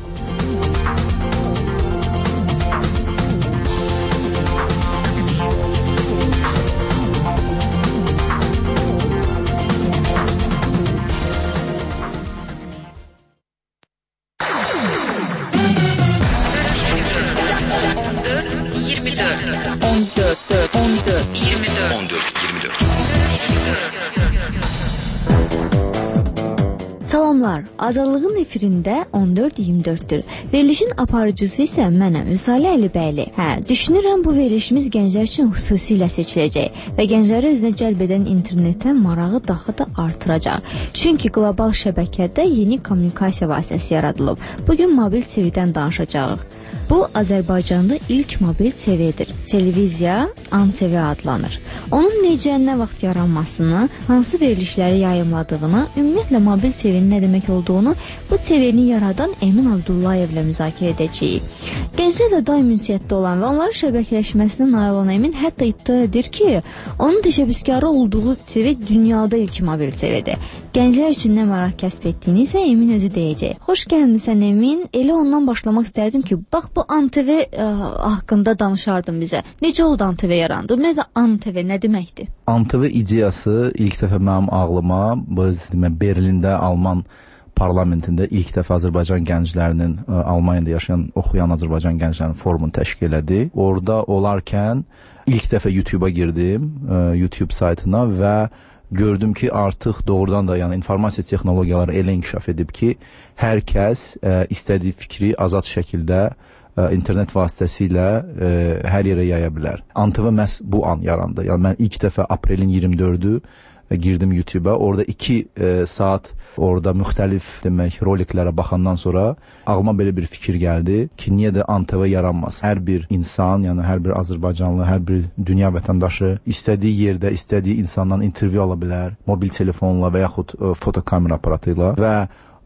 Salamlar, Azadlığın efirində 14-24'dür. Verilişin aparıcısı isə mənəm, Vüsalə Əlibəyli. Düşünürəm bu verilişimiz gənclər üçün xüsusilə seçiləcək və gəncləri özünə cəlb edən internetə marağı daha da artıracaq. Çünki qlobal şəbəkədə yeni kommunikasiya vasitəsi yaradılıb. Bugün mobil TV-dən danışacağıq. Bu, Azərbaycanda ilk mobil TV-dir. Televiziya ANTV adlanır. Onun necə, nə vaxt yaranmasını, hansı verilişləri yayımladığını, ümumiyyətlə mobil TV-nin nə demək olduğunu bu TV-ni yaradan Emin Abdullayevlə müzakirə edəcəyik. Gənclərlə daim ünsiyyətdə olan və onların şəbəkələşməsinə nail olan Emin hətta iddia edir ki, onun təşəbbüskarı olduğu TV dünyada ilk mobil TV-dir. Gənclər üçün nə maraq kəsb etdiyini isə Emin özü deyəcək. Xoş gəlmisən Emin. Elə ondan başlamaq istərdim ki, bax bu ANTV haqqında danışardın bizə. Necə oldu ANTV yarandı? Ümumiyyətlə ANTV nə deməkdir? ANTV ideyası ilk dəfə mənim ağlıma Berlində Alman parlamentində ilk dəfə Azərbaycan gənclərinin, Almaniyada yaşayan, oxuyan Azərbaycan gənclərinin forumunu təşkil elədi. Orada olarkən ilk dəfə YouTube-a girdim, YouTube saytına və gördüm ki, artıq doğrudan da yəni informasiya texnologiyaları elə inkişaf edib ki, hər kəs istədiyi fikri azad şəkildə internet vasitəsilə hər yerə yaya bilər. ANTV məhz bu an yarandı. Yəni mən ilk dəfə aprelin 24-ü girdim YouTube-a. Orada 2 saat orada müxtəlif demək roliklərə baxandan sonra ağlıma belə bir fikir gəldi ki, niyə də ANTV yaranmaz? Hər bir insan, yəni hər bir Azərbaycanlı, hər bir dünya vətəndaşı istədiyi yerdə, istədiyi insandan intervyu ala bilər, mobil telefonla və yaxud fotokamera aparatı ilə və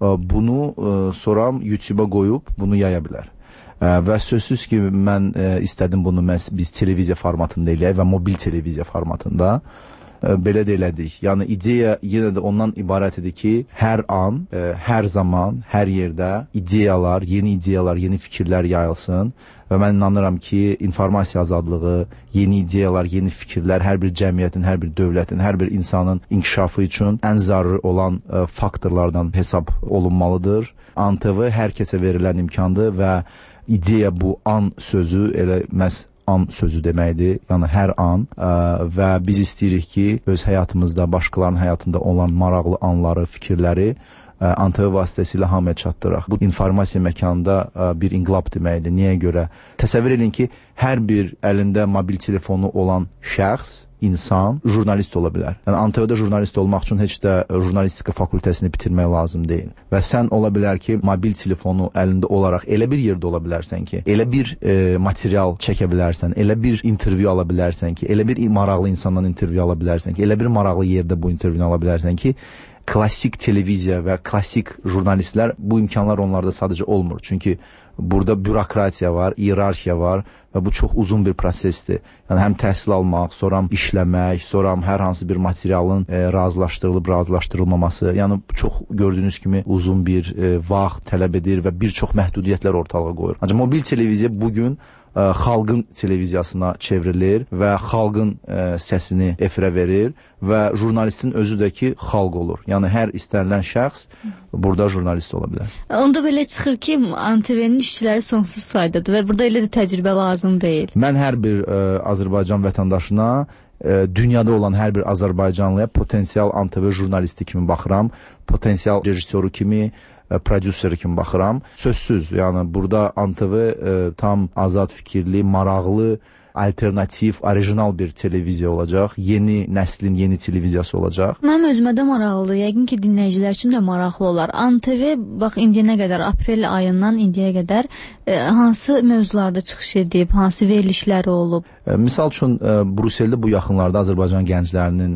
bunu sonra YouTube-a qoyub bunu yaya bilər. Və sözsüz ki, mən istədim bunu biz televiziya formatında eləyək və mobil televiziya formatında belə də elədik. Yəni ideya yenə də ondan ibarət idi ki, hər an, hər zaman, hər yerdə ideyalar, yeni fikirlər yayılsın və mən inanıram ki, informasiya azadlığı, yeni ideyalar, yeni fikirlər hər bir cəmiyyətin, hər bir dövlətin, hər bir insanın inkişafı üçün ən zaruri olan faktorlardan hesab olunmalıdır. ANTV hər kəsə verilən imkandır və ideya bu an sözü elə məhz an sözü deməkdir, yəni hər an və biz istəyirik ki, öz həyatımızda, başqalarının həyatında olan maraqlı anları, fikirləri ANTV vasitəsilə hamıya çatdıraq. Bu informasiya məkanında bir inqilab deməkdir. Niyə görə? Təsəvvür edin ki, hər bir əlində mobil telefonu olan şəxs, insan jurnalist ola bilər. Yəni ANTV-də jurnalist olmaq üçün heç də jurnalistika fakültəsini bitirmək lazım deyil. Və sən ola bilər ki, mobil telefonu əlində olaraq elə bir yerdə ola bilərsən ki, elə bir material çəkə bilərsən, elə bir intervyu ala bilərsən ki, elə bir maraqlı insandan intervyu ala bilərsən ki, elə bir maraqlı yerdə bu intervyunu ala bilərsən ki, klassik televiziya və klassik jurnalistlər bu imkanlar onlarda sadəcə olmur. Çünki burada bürokratiya var, iyerarxiya var və bu çox uzun bir prosesdir. Yəni həm təhsil almaq, sonra işləmək, sonra hər hansı bir materialın razılaşdırılıb, razılaşdırılmaması, yəni çox gördüyünüz kimi uzun bir vaxt tələb edir və bir çox məhdudiyyətlər ortalığa qoyur. Ancaq mobil televiziya bugün xalqın televiziyasına çevrilir və xalqın səsini efirə verir və jurnalistin özü də ki, xalq olur. Yəni hər istənilən şəxs burada jurnalist ola bilər. Onda belə çıxır ki, ANTV-nin işçiləri sonsuz saydadır və burada elə də təcrübə lazım deyil. Mən hər bir Azərbaycan vətəndaşına, dünyada olan hər bir Azərbaycanlıya potensial ANTV jurnalisti kimi baxıram, potensial rejissoru kimi, prodüseri kimi baxıram. Sözsüz, yəni burada ANTV tam azad fikirli, maraqlı, alternativ, orijinal bir televiziya olacaq. Yeni nəslin yeni televiziyası olacaq. Mənim özümə də maraqlıdır. Yəqin ki, dinləyicilər üçün də maraqlı olar. ANTV, bax, indiyənə qədər, aprel ayından indiyə qədər hansı mövzularda çıxış edib, hansı verilişləri olub? Misal üçün, Brüsseldə bu yaxınlarda Azərbaycan gənclərinin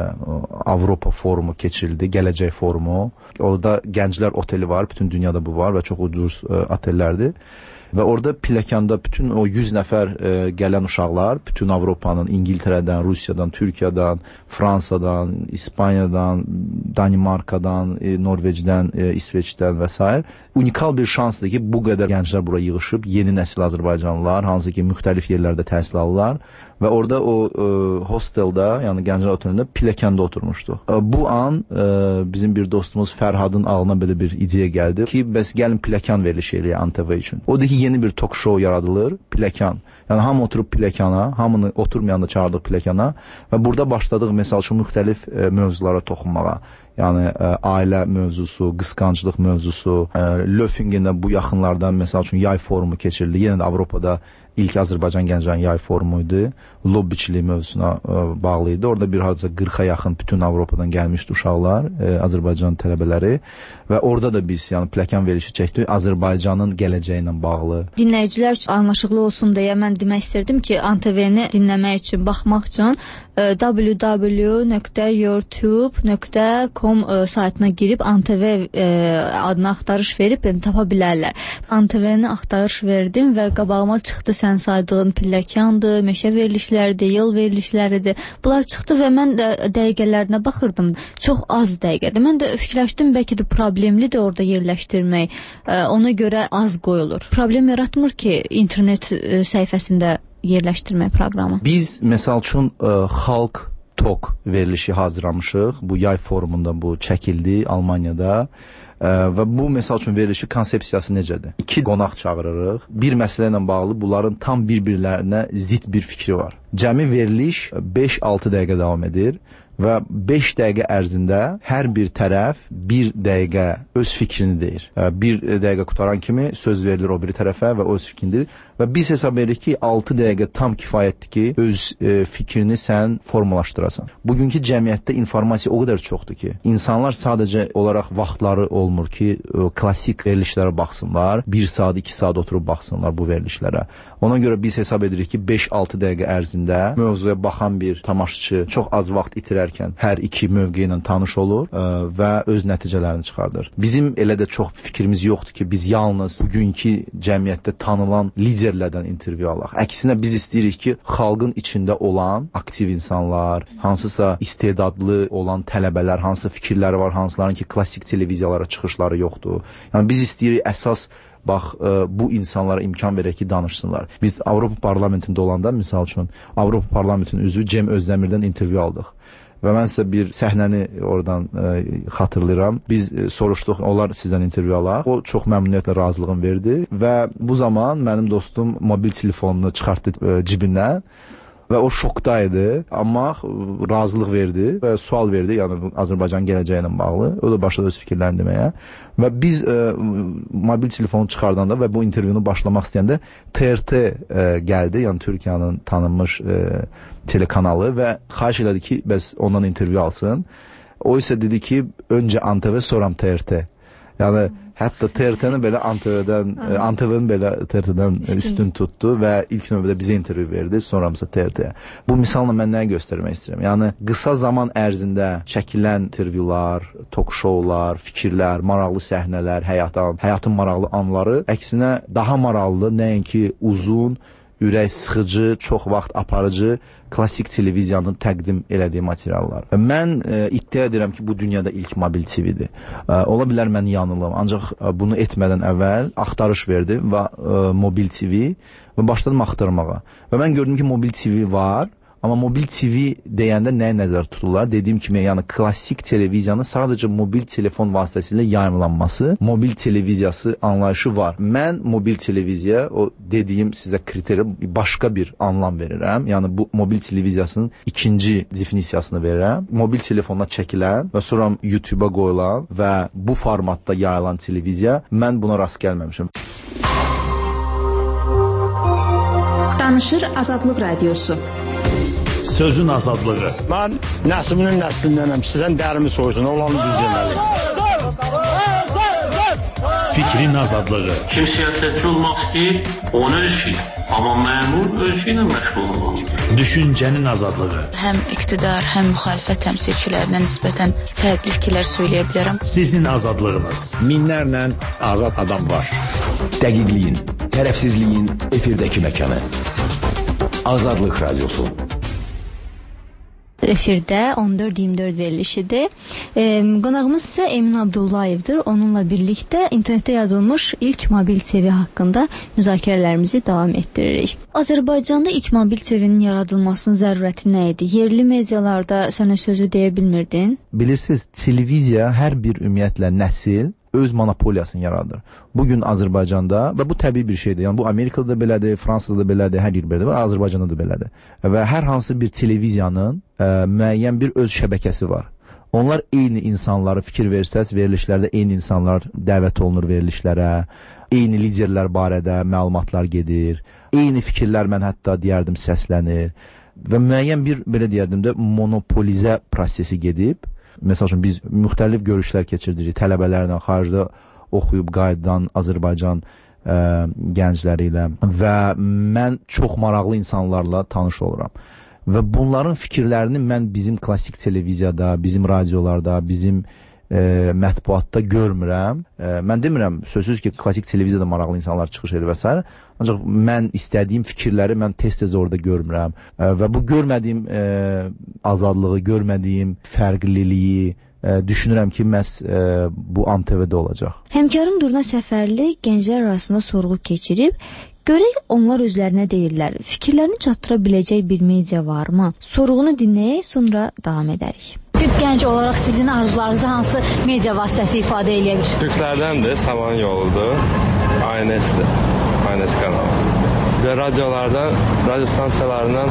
Avropa forumu keçirildi, Gələcək forumu. Orada gənclər oteli var, bütün dünyada bu var və çox ucuz otellərdir. Və orada pilləkanda bütün o 100 nəfər gələn uşaqlar, bütün Avropanın, İngiltərədən, Rusiyadan, Türkiyədən, Fransadan, İspaniyadan, Danimarkadan, Norveçdən, İsveçdən və s. unikal bir şansdır ki, bu qədər gənclər bura yığışıb, yeni nəsil Azərbaycanlılar, hansı ki, müxtəlif yerlərdə təhsil alırlar və orada o hosteldə, yəni gənclər otelində pilləkəndə oturmuşdu. Bu an bizim bir dostumuz Fərhadın ağlına belə bir ideya gəldi ki, bəs gəlin pilləkən verilişi eləyək ANTV üçün. Odur ki, yeni bir talk show yaradılır, pilləkən. Yəni hamı oturub pilləkana, hamını oturmayanda çağırdıq pilləkana və burada başladıq məsəl üçün müxtəlif mövzulara toxunmağa. Yəni ailə mövzusu, qısqanclıq mövzusu, Löfingendə bu yaxınlardan məsəl üçün yay forumu keçirildi. Yenə də Avropada ilk Azərbaycan gənclərinin yay forumu idi. Lobbiçilik mövzusuna bağlı idi. Orada bir hardasa 40-a yaxın bütün Avropadan gəlmişdi uşaqlar, Azərbaycan tələbələri və orada da biz yəni pilləkən verilişi çəkdik Azərbaycanın gələcəyi ilə bağlı. Dinləyicilər anlaşıqlı olsun deyə mən demək istirdim ki, ANTV-ni dinləmək üçün, baxmaq üçün www.youtube.com saytına girib ANTV adına axtarış verib tapa bilərlər. ANTV-ni axtarış verdim və qabağıma çıxdı sən saydığın pilləkəndir, meşə verilişləridir, yol verilişləridir. Bunlar çıxdı və mən də dəqiqələrinə baxırdım. Çox az dəqiqədir. Mən də fikirləşdim, bəlkə də problemlidir orada yerləşdirmək. Ona görə az qoyulur. Problem yaratmır ki, internet səhifəsində yerləşdirmək proqramı. Biz, məsəl üçün, Xalq Talk verilişi hazırlamışıq. Bu yay forumunda bu çəkildi Almaniyada. Və bu məsəl üçün verilişi konsepsiyası necədir? 2 qonaq çağırırıq. Bir məsələ ilə bağlı bunların tam bir-birlərinə zid bir fikri var. Cəmi veriliş 5-6 dəqiqə davam edir və 5 dəqiqə ərzində hər bir tərəf 1 dəqiqə öz fikrini deyir. 1 dəqiqə qutaran kimi söz verilir o biri tərəfə və öz fikrindir. Və biz hesab edirik ki, 6 dəqiqə tam kifayətdir ki, öz fikrini sən formalaşdırasan. Bugünkü cəmiyyətdə informasiya o qədər çoxdur ki, insanlar sadəcə olaraq vaxtları olmur ki, klassik verilişlərə baxsınlar, 1 saat, 2 saat oturub baxsınlar bu verilişlərə. Ona görə biz hesab edirik ki, 5-6 dəqiqə ərzində mövzuya baxan bir tamaşaçı çox az vaxt itirərkən hər iki mövqe ilə tanış olur və öz nəticələrini çıxardır. Bizim elə də çox fikrimiz yoxdur ki, biz yalnız bugünkü cəmiyyətdə tanınan liderlərdən intervyu alaq. Əksinə biz istəyirik ki, xalqın içində olan aktiv insanlar, hansısa istedadlı olan tələbələr, hansı fikirləri var, hansıların ki, klassik televiziyalara çıxışları yoxdur. Yəni biz istəyirik əsas bax, bu insanlara imkan verək ki, danışsınlar. Biz Avropa parlamentində olanda, misal üçün, Avropa parlamentinin üzvü Cem Özdəmirdən intervyu aldıq. Və mən sizə bir səhnəni oradan xatırlayıram. Biz soruşduq, onlar sizdən intervyu alaq. O çox məmnuniyyətlə razılığını verdi və bu zaman mənim dostum mobil telefonunu çıxartdı cibindən və o şokda idi, amma razılıq verdi və sual verdi, yəni Azərbaycan gələcəyi ilə bağlı. O da başladı öz fikirlərini deməyə. Və biz mobil telefonu çıxardanda və bu intervyunu başlamaq istəyəndə TRT gəldi, yəni Türkiyənin tanınmış telekanalı və xahiş elədi ki, bəs ondan intervyu alsın. O isə dedi ki, öncə ANTV, soram TRT. Yəni hətta TRT-ni belə ANTV-ni belə TRT-dən üstün tutdu və ilk növbədə bizə intervyu verdi, sonramısa TRT-yə. Bu misalla mən nəyə göstərmək istəyirəm? Yəni qısa zaman ərzində çəkilən intervyular, talk-showlar, fikirlər, maraqlı səhnələr, həyatın maraqlı anları əksinə daha maraqlı, nəinki uzun, ürək sıxıcı, çox vaxt aparıcı klassik televiziyanın təqdim elədiyi materiallar. Mən iddia edirəm ki, bu dünyada ilk mobil TV-dir. Ola bilər mən yanılım, ancaq bunu etmədən əvvəl axtarış verdim və mobil TV və başladım axtarmağa. Və mən gördüm ki, mobil TV var. Amma mobil TV deyəndə nəyə nəzər tuturlar? Dediyim kimi, yəni klassik televiziyanın sadəcə mobil telefon vasitəsilə yayımlanması, mobil televiziyası anlayışı var. Mən mobil televiziya, o dediyim sizə kriteriya başqa bir anlam verirəm. Yəni bu mobil televiziyasının ikinci definisiyasını verirəm. Mobil telefonla çəkilən və sonra YouTube-a qoyulan və bu formatda yayılan televiziya, mən buna rast gəlməmişəm. Danışır Azadlıq Radiosu. Sözün azadlığı. Mən nəslinin nəslindənəm. Sizən dərimi soysun, olanı düz deməli. Fikrin azadlığı. Kim siyasətçi olmaq istəyir, onu öz işi. Amma məmur öz işi ilə məşğul olmalıdır. Düşüncənin azadlığı. Həm iqtidar, həm müxalifət təmsilçilərinə nisbətən fərqli fikirlər söyləyə bilərəm. Sizin azadlığınız. Minlərlə azad adam var. Dəqiqliyin, tərəfsizliyin efirdəki məkanı. Azadlıq Radiosu. Efirdə 14-24 verilişidir. Qonağımız isə Emin Abdullayevdir. Onunla birlikdə internetdə yazılmış ilk mobil TV haqqında müzakirələrimizi davam etdiririk. Azərbaycanda ilk mobil TV-nin yaradılmasının zərurəti nə idi? Yerli medialarda sənə sözü deyə bilmirdin? Bilirsiniz, televiziya hər bir ümumiyyətlə nəsil öz monopoliyasını yaradır. Bugün Azərbaycanda, və bu təbii bir şeydir, yəni bu Amerikada da belədir, Fransada da belədir, hər yer belədir və Azərbaycanda da belədir. Və hər hansı bir televiziyanın müəyyən bir öz şəbəkəsi var. Onlar eyni insanları fikir versəz, verilişlərdə eyni insanlar dəvət olunur verilişlərə, eyni liderlər barədə məlumatlar gedir, eyni fikirlər mən hətta deyərdim səslənir və müəyyən bir, belə deyərdim də, monopolizə prosesi gedib. Məsəl üçün, biz müxtəlif görüşlər keçirdirik tələbələrlə, xaricdə oxuyub qayıdan Azərbaycan gəncləri ilə və mən çox maraqlı insanlarla tanış oluram. Və bunların fikirlərini mən bizim klassik televiziyada, bizim radiolarda, bizim mətbuatda görmürəm. Mən demirəm, sözsüz ki, klassik televiziyada maraqlı insanlar çıxış edir və s. Ancaq mən istədiyim fikirləri mən tez-tez orada görmürəm. Və bu görmədiyim azadlığı, görmədiyim fərqliliyi düşünürəm ki, məhz bu ANTV-də olacaq. Həmkarım Durna Səfərli gənclər arasında sorğu keçirib. Görək onlar özlərinə deyirlər, fikirlərini çatdıra biləcək bir media varmı? Sorğunu dinləyək, sonra davam edərik. Bir gənc olaraq sizin arzularınızı hansı media vasitəsi ifadə edə bilir? Türklərdəndir, Saman yoludur, ANS-dir, ANS kanalı. Və radiolardan, radio stansiyalarından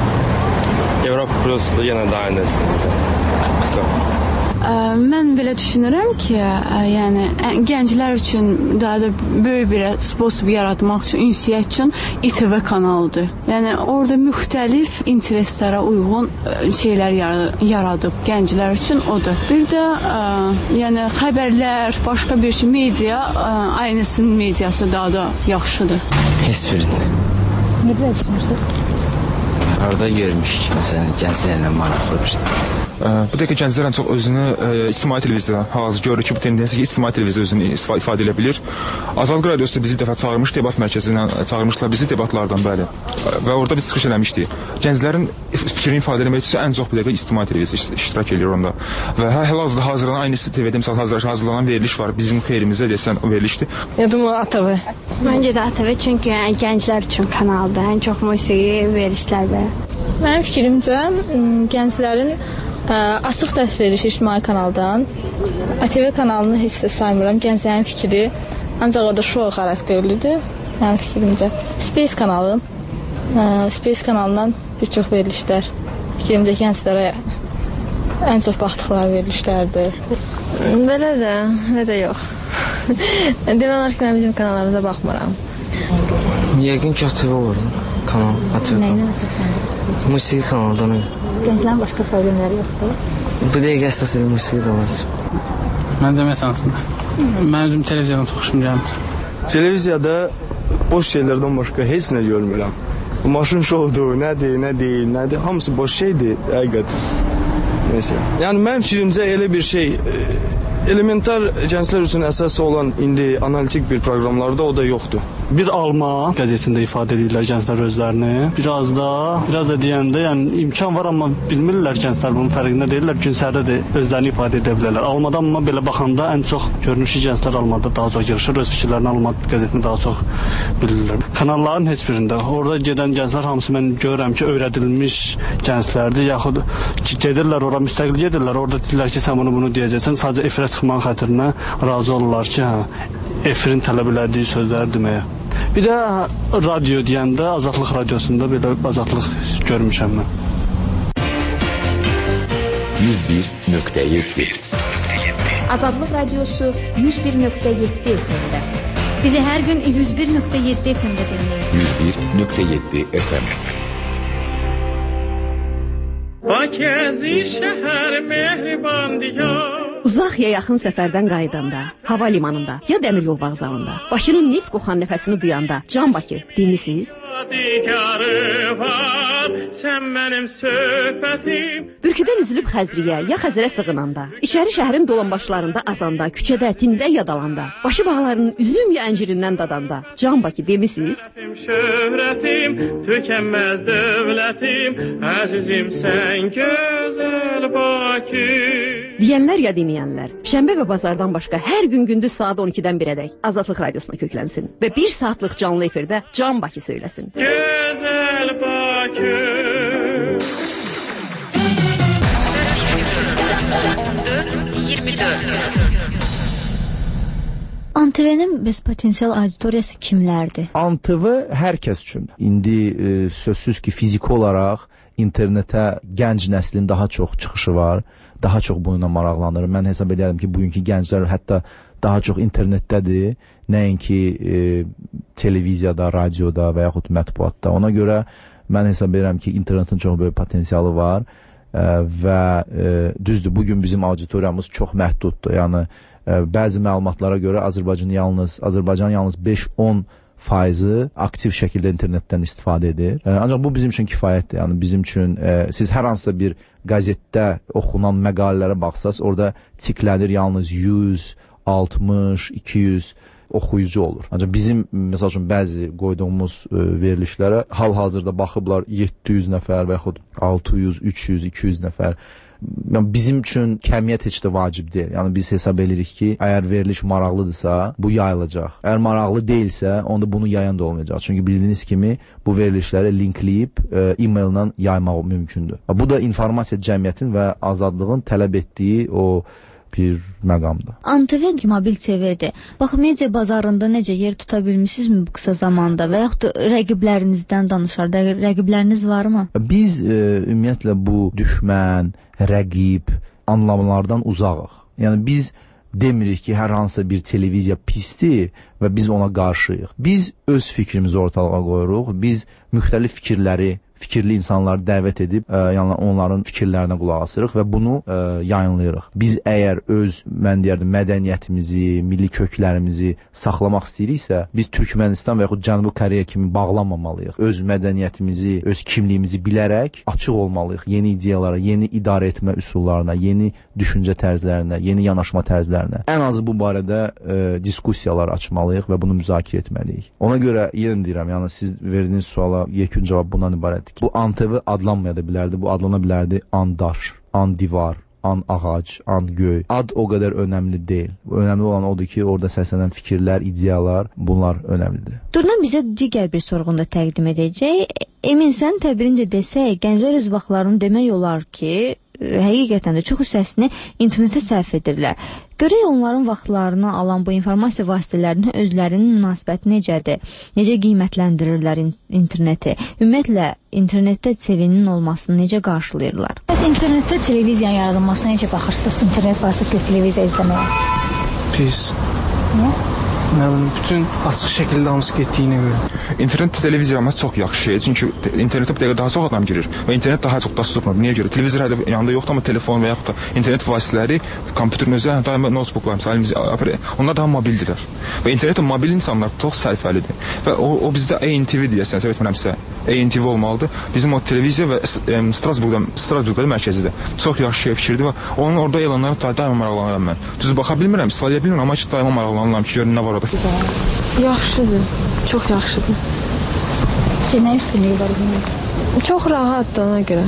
Evropa Plus-dur, yenə də ANS-dir. Mən belə düşünürəm ki, yəni gənclər üçün daha da böyük bir sponsor yaratmaq üçün, ünsiyyət üçün İTV kanalıdır. Yəni orada müxtəlif intereslərə uyğun şeylər yaradıb gənclər üçün odur. Bir də yəni xəbərlər, başqa bir şey, media, aynısının mediası daha da yaxşıdır. Heç birini. Nə belə düşünürsünüz? Orada görmüşük, məsələn, gənclərlə maraqlı bir şey. Bu dəqiqə gənclər ən çox özünü ictimai televiziyada hazır görür ki, bu tendensiya ki, ictimai televiziya özünü ifadə edə bilir. Azadlıq Radiosu bizi bir dəfə çağırmış, debat mərkəzindən çağırmışlar bizi debatlardan, bəli. Və orada biz çıxış eləmişdik. Gənclərin fikrini ifadə etmək üçün ən çox bu dəqiqə ictimai televiziya iştirak edir onda. Və hal-hazırda hazırlanan aynısı TV-də misal hazırlanan veriliş var. Bizim xeyrimizə desən o verilişdir. Yadım ATV. Məncə də ATV çünki gənclər üçün kanaldır. Ən çox musiqi verilişlərdə. Mənim fikrimcə gənclərin açıq dərs verilir ictimai kanaldan. ATV kanalını heç də saymıram. Gənclərin fikri ancaq orada şou xarakterlidir. Mənim fikrimcə. Space kanalı. Space kanalından bir çox verilişlər. Fikrimcə gənclərə ən çox baxdıqları verilişlərdir. Belə də yox. Demək olar ki, mən bizim kanallarımıza baxmıram. Yəqin ki, ATV olur. Kanal, ATV. Nəyinə əsaslanırsınız? Musiqi kanalından. Gənclərin başqa problemləri yoxdur. Bu dəqiqə əsas elə musiqi də var. Məncə məsələsində. Mən özüm televiziyadan çox xoşum gəlmir. Televiziyada boş şeylərdən başqa heç nə görmürəm. Maşın şoudur, nədir, hamısı boş şeydir, həqiqətən. Neyse. Yəni mənim fikrimcə elə bir şey, elementar gənclər üçün əsas olan indi analitik bir proqramlarda o da yoxdur. Bir Alman qəzetində ifadə edirlər gənclər özlərini. Biraz da deyəndə, yəni imkan var, amma bilmirlər gənclər bunun fərqində deyirlər. Günsərdə də özlərini ifadə edə bilərlər. Almadan amma belə baxanda ən çox görünüşü gənclər Almada daha çox yığışır. Öz fikirlərini Alman qəzetində daha çox bilirlər. Kanalların heç birində orada gedən gənclər hamısı mən görürəm ki, öyrədilmiş gənclərdir, yaxud ki, gedirlər ora müstəqil gedirlər. Orada deyirlər ki, sən bunu deyəcəksən. Sadəcə efirə çıxmaq xatirinə razı olurlar ki, efirin tələb elədiyi sözləri deməyə. Bir də radio deyəndə Azadlıq Radiosunda belə azadlıq görmüşəm mən. 101.7 Azadlıq Radiosu 101.7 FM-də. Bizi hər gün 101.7 FM-də dinləyin. 101.7 FM. Bakezi şəhər mehriban diyar Uzaq ya yaxın səfərdən qayıdanda, hava limanında ya dəmir yol vağzalında, Bakının neft qoxan nəfəsini duyanda, Can Bakı demisiz? Sən mənim söhbətim. Bürküdən üzülüb Xəzriyə ya Xəzərə sığınanda, İçəri şəhərin dolanbaşlarında azanda, küçədə, tində yadalanda, başı bağlarının üzüm ya əncirindən dadanda, Can Bakı demisiz? Şöhrətim, tükənməz dövlətim, əzizim sən gözəl Bakı. Deyənlər ya deməyənlər, şənbə və bazardan başqa hər gün gündüz saat 12-dən 1-ədək Azadlıq Radiosuna köklənsin və 1 saatlıq canlı efirdə Can Bakı söyləsin. Gözəl Bakı. 14-24 ANTV-nin bəs potensial auditoriyası kimlərdir? ANTV hər kəs üçün. İndi sözsüz ki, fiziki olaraq internetə gənc nəslin daha çox çıxışı var, daha çox bununla maraqlanır. Mən hesab edirəm ki, bugünkü gənclər hətta daha çox internetdədir, nəinki televiziyada, radioda və yaxud mətbuatda. Ona görə mən hesab edirəm ki, internetin çox böyük potensialı var və düzdür, bugün bizim auditoriyamız çox məhduddur. Yəni, bəzi məlumatlara görə Azərbaycan yalnız 5-10% aktiv şəkildə internetdən istifadə edir. Ancaq bu bizim üçün kifayətdir. Yəni bizim üçün siz hər hansısa bir qəzetdə oxunan məqalələrə baxsaz, orada tiklənir yalnız 100, 60, 200 oxuyucu olur. Ancaq bizim məsəl üçün bəzi qoyduğumuz verilişlərə hal-hazırda baxıblar 700 nəfər və yaxud 600, 300, 200 nəfər. Bizim üçün kəmiyyət heç də vacib deyil. Yəni biz hesab edirik ki, əgər veriliş maraqlıdırsa, bu yayılacaq. Əgər maraqlı deyilsə, onda bunu yayan da olmayacaq. Çünki bildiyiniz kimi bu verilişləri linkləyib e-maillə yaymaq mümkündür. Bu da informasiya cəmiyyətin və azadlığın tələb etdiyi o bir məqamdır. ANTV mobil TV-dir. Bax, media bazarında necə yer tuta bilmisinizmi bu qısa zamanda və yaxud rəqiblərinizdən danışar, rəqibləriniz varmı? Biz ümumiyyətlə bu düşmən, rəqib anlamlardan uzağıq. Yəni biz demirik ki, hər hansısa bir televiziya pisdir və biz ona qarşıyıq. Biz öz fikrimizi ortalığa qoyuruq, biz müxtəlif fikirli insanları dəvət edib, yəni onların fikirlərinə qulaq asırıq və bunu yayınlayırıq. Biz əgər öz, mən deyərdim, mədəniyyətimizi, milli köklərimizi saxlamaq istəyiriksə, biz Türkmənistan və yaxud Cənubi Koreya kimi bağlanmamalıyıq. Öz mədəniyyətimizi, öz kimliyimizi bilərək açıq olmalıyıq yeni ideyalara, yeni idarə etmə üsullarına, yeni düşüncə tərzlərinə, yeni yanaşma tərzlərinə. Ən azı bu barədə diskussiyalar açmalıyıq və bunu müzakirə etməliyik. Ona görə yenə deyirəm, yəni siz verdiyiniz suala yekun cavab bundan ibarətdir. Bu ANTV adlanmaya da bilərdi, bu adlana bilərdi an daş, an divar, an ağac, an göy. Ad o qədər önəmli deyil. Önəmli olan odur ki, orada səslənən fikirlər, ideyalar, bunlar önəmlidir. Durnan bizə digər bir sorğunu da təqdim edəcək. Emin, sən təbirincə desək, gənclər öz vaxtlarını demək olar ki, həqiqətən də çox hissəsini internetə sərf edirlər. Görək onların vaxtlarını alan bu informasiya vasitələrinin özlərinin münasibəti necədir? Necə qiymətləndirirlər interneti? Ümumiyyətlə, internetdə TV-nin olmasını necə qarşılayırlar? Bəs internetdə televiziyanın yaradılmasına necə baxırsınız? İnternet vasitəsilə televiziya izləməyə? Pis. Nə? Nə bilim, bütün açıq şəkildə hamısı getdiyinə görə. İnternet televiziyalar çox yaxşı şey. Çünki internetə bir dəqiqə daha çox adam girir və internet daha çox da tutmur. Niyə görə? Televizor yanında yoxdur, amma telefon və yaxud da internet vasitələri, kompüterin özü, daima notebooklar, məsələn, onlar daha mobildirlər. Və internetdə mobil insanlar çox sərfəlidir. Və o bizdə ANTV deyəsən, səhv etmirəmsə, ANTV olmalıdır. Bizim o televiziya və Strasburqda mərkəzidir. Çox yaxşı şey fikirdir və onun orada elanlara daima maraqlanıram mən. Düz baxa bilmirəm, istifadəyə bilmirəm, amma ki, daima maraqlanıram ki, görün nə var orada. Yaxşıdır, çox yaxşıdır. Nə üstünlüyü var bunun? Çox rahatdır ona görə.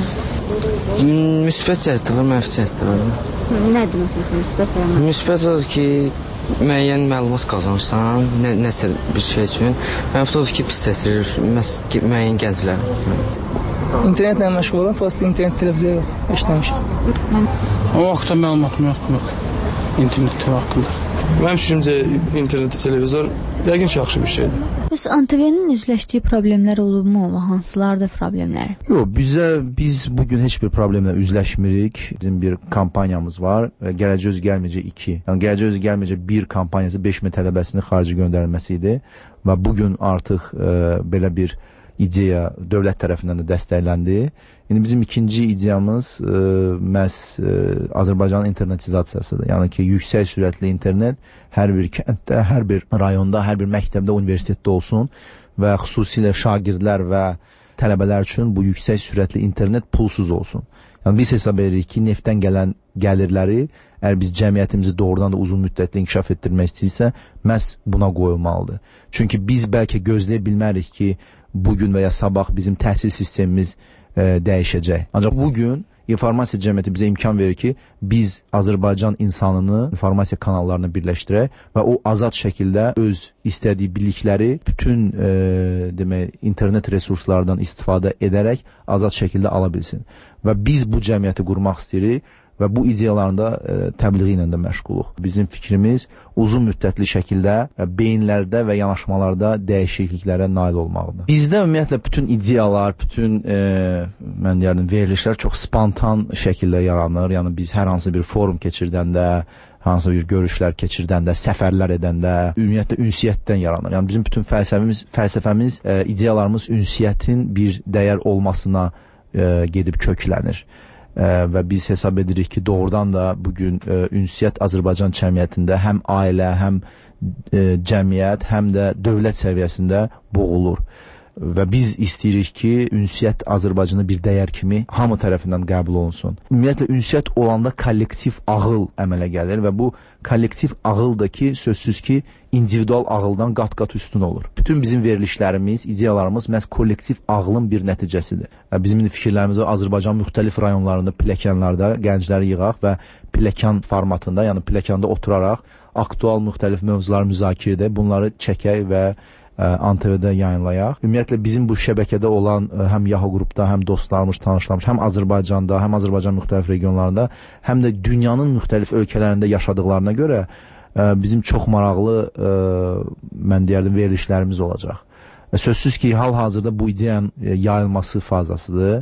Müsbət cəhətdir, mənfi cəhətdir. Nədir müsbət? Müsbət odur ki, müəyyən məlumat qazanırsan, nəsə bir şey üçün. Mənfi odur ki, pis təsir müəyyən gənclər. İnternetlə məşğul olan, prosta internet televiziya yox, işləmişəm. O vaxtda məlumatım yoxdur, internet haqqında. Mənim fikrimcə internet, televizor yəqin ki, yaxşı bir şeydir. Bəs ANTV-nin üzləşdiyi problemlər olubmu? Hansılardır problemlər? Yox, biz bugün heç bir problemlə üzləşmirik. Bizim bir kampanyamız var. Gələcək özü gəlməyəcək 2. Yəni gələcək özü gəlməyəcək 1 kampaniyası 5000 tələbəsinin xarici göndərilməsi idi və bugün artıq belə bir ideya dövlət tərəfindən də dəstəkləndi. İndi bizim ikinci ideyamız məhz Azərbaycanın internetizasiyasıdır. Yəni ki, yüksək sürətli internet hər bir kənddə, hər bir rayonda, hər bir məktəbdə, universitetdə olsun və xüsusilə şagirdlər və tələbələr üçün bu yüksək sürətli internet pulsuz olsun. Yəni biz hesab edirik ki, neftdən gələn gəlirləri əgər biz cəmiyyətimizi doğrudan da uzun müddətli inkişaf etdirmək istəyirsə, məhz buna qoyulmalıdır. Çünki biz bəlkə gözləyə bilmərik ki, bugün və ya sabah bizim təhsil sistemimiz dəyişəcək. Ancaq bugün informasiya cəmiyyəti bizə imkan verir ki, biz Azərbaycan insanını informasiya kanallarına birləşdirək və o azad şəkildə öz istədiyi bilikləri bütün internet resurslardan istifadə edərək azad şəkildə ala bilsin. Və biz bu cəmiyyəti qurmaq istəyirik və bu ideyaların da təbliği ilə də məşğuluq. Bizim fikrimiz uzun müddətli şəkildə beyinlərdə və yanaşmalarda dəyişikliklərə nail olmaqdır. Bizdə ümumiyyətlə bütün ideyalar, bütün mən deyərdim verilişlər çox spontan şəkildə yaranır. Yəni biz hər hansı bir forum keçirdəndə, hansı bir görüşlər keçirdəndə, səfərlər edəndə, ümumiyyətlə ünsiyyətdən yaranır. Yəni bizim bütün fəlsəfəmiz, ideyalarımız ünsiyyətin bir dəyər olmasına gedib köklənir. Və biz hesab edirik ki, doğrudan da bugün ünsiyyət Azərbaycan cəmiyyətində həm ailə, həm cəmiyyət, həm də dövlət səviyyəsində boğulur. Və biz istəyirik ki, ünsiyyət Azərbaycanda bir dəyər kimi hamı tərəfindən qəbul olunsun. Ümumiyyətlə, ünsiyyət olanda kollektiv ağıl əmələ gəlir və bu kollektiv ağıldır ki, sözsüz ki, individual ağıldan qat-qat üstün olur. Bütün bizim verilişlərimiz, ideyalarımız məhz kollektiv ağlın bir nəticəsidir. Bizim fikirlərimiz Azərbaycanın müxtəlif rayonlarında, pilləkənlərdə gəncləri yığaq və pilləkən formatında, yəni pilləkəndə oturaraq aktual müxtəlif mövzuları müzakirə edək, bunları çəkək və ANTV-də yayınlayaq. Ümumiyyətlə bizim bu şəbəkədə olan həm Yahoo qrupda, həm dostlarımız, tanışlarımız, həm Azərbaycanda, həm Azərbaycan müxtəlif regionlarında, həm də dünyanın müxtəlif ölkələrində yaşadıqlarına görə bizim çox maraqlı, mən deyərdim, verilişlərimiz olacaq. Sözsüz ki, hal-hazırda bu ideyanın yayılması fazasıdır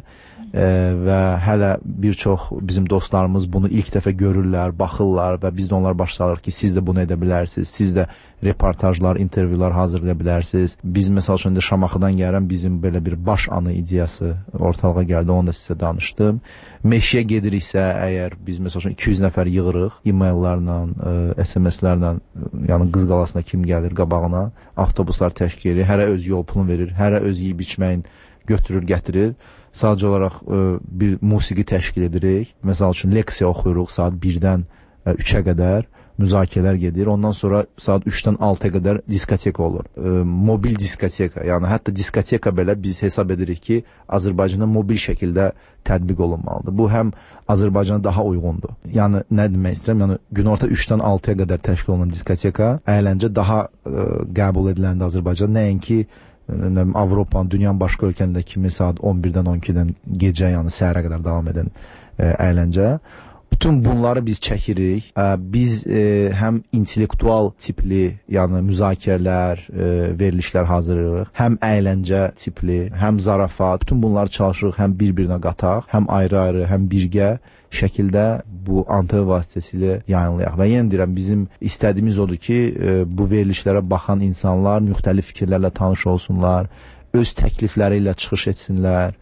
və hələ bir çox bizim dostlarımız bunu ilk dəfə görürlər, baxırlar və biz də onlara başlayırıq ki, siz də bunu edə bilərsiniz, siz də reportajlar, intervyular hazırlaya bilərsiniz. Biz, məsəl üçün, Şamaxıdan gəlirəm, bizim belə bir baş anı ideyası ortalığa gəldi, onu da sizə danışdım. Meşəyə gediriksə, əgər biz, məsəl üçün, 200 nəfər yığırıq, e-maillərlə, SMS-lərlə, yəni Qız Qalasına kim gəlir qabağına, avtobuslar təşkil edir, hərə öz yol pulunu verir, hərə öz yeyib içməyin götürür, gətirir. Sadəcə olaraq bir musiqi təşkil edirik. Məsəl üçün, leksiya oxuyuruq saat 1-dən 3-ə qədər, müzakirələr gedir. Ondan sonra saat 3-dən 6-a qədər diskoteka olur. Mobil diskoteka, yəni hətta diskoteka belə biz hesab edirik ki, Azərbaycanda mobil şəkildə tətbiq olunmalıdır. Bu həm Azərbaycana daha uyğundur. Yəni, nə demək istəyirəm? Yəni, günorta 3-dən 6-ya qədər təşkil olunan diskoteka, əyləncə daha qəbul ediləndə Azərbaycan, nəinki Avropanın, dünyanın başqa ölkəndə kimi saat 11-dən 12-dən gecə, yəni səhərə qədər davam edən əyləncə. Bütün bunları biz çəkirik. Biz həm intellektual tipli, yəni müzakirələr, verilişlər hazırlayırıq, həm əyləncə tipli, həm zarafat. Bütün bunları çalışırıq, həm bir-birinə qataq, həm ayrı-ayrı, həm birgə şəkildə bu ANTV vasitəsilə yayınlayaq. Və yenə deyirəm, bizim istədiyimiz odur ki, bu verilişlərə baxan insanlar müxtəlif fikirlərlə tanış olsunlar, öz təklifləri ilə çıxış etsinlər.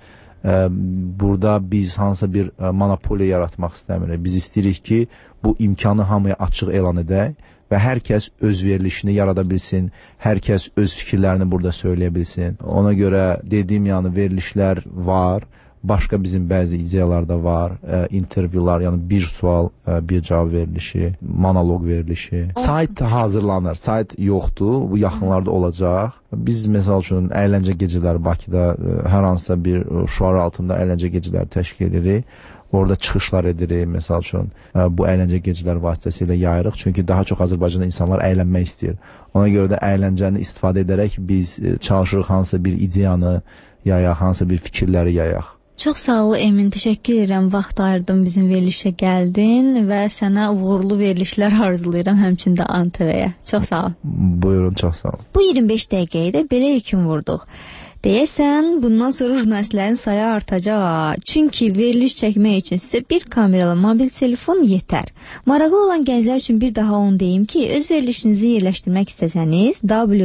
Burada biz hansısa bir monopoliya yaratmaq istəmirik. Biz istəyirik ki, bu imkanı hamıya açıq elan edək və hər kəs öz verilişini yarada bilsin, hər kəs öz fikirlərini burada söyləyə bilsin. Ona görə dediyim, yəni verilişlər var. Başqa bizim bəzi ideyalar da var, intervyular, yəni bir sual, bir cavab verilişi, monoloq verilişi. Sayt hazırlanır, sayt yoxdur, bu yaxınlarda olacaq. Biz, məsəl üçün, əyləncə gecələri Bakıda hər hansısa bir şüar altında əyləncə gecələri təşkil edirik. Orada çıxışlar edirik, məsəl üçün, bu əyləncə gecələri vasitəsilə yayırıq. Çünki daha çox Azərbaycanda insanlar əylənmək istəyir. Ona görə də əyləncəni istifadə edərək biz çalışırıq hansısa bir ideyanı yayaq, hansısa bir fikirləri yayaq. Çox sağ ol Emin, təşəkkür edirəm, vaxt ayırdın, bizim verilişə gəldin və sənə uğurlu verilişlər arzulayıram, həmçində ANTV-yə. Çox sağ ol. Buyurun, çox sağ ol. Bu 25 dəqiqəyə də belə yekun vurduq. Deyəsən, bundan sonra jurnalistlərin sayı artacaq. Çünki veriliş çəkmək üçün sizə bir kameralı mobil telefon yetər. Maraqlı olan gənclər üçün bir daha onu deyim ki, öz verilişinizi yerləşdirmək istəsəniz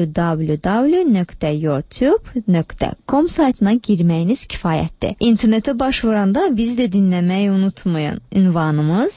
www.yourtube.com saytına girməyiniz kifayətdir. İnternetə baş vuranda bizi də dinləməyi unutmayın. Ünvanımız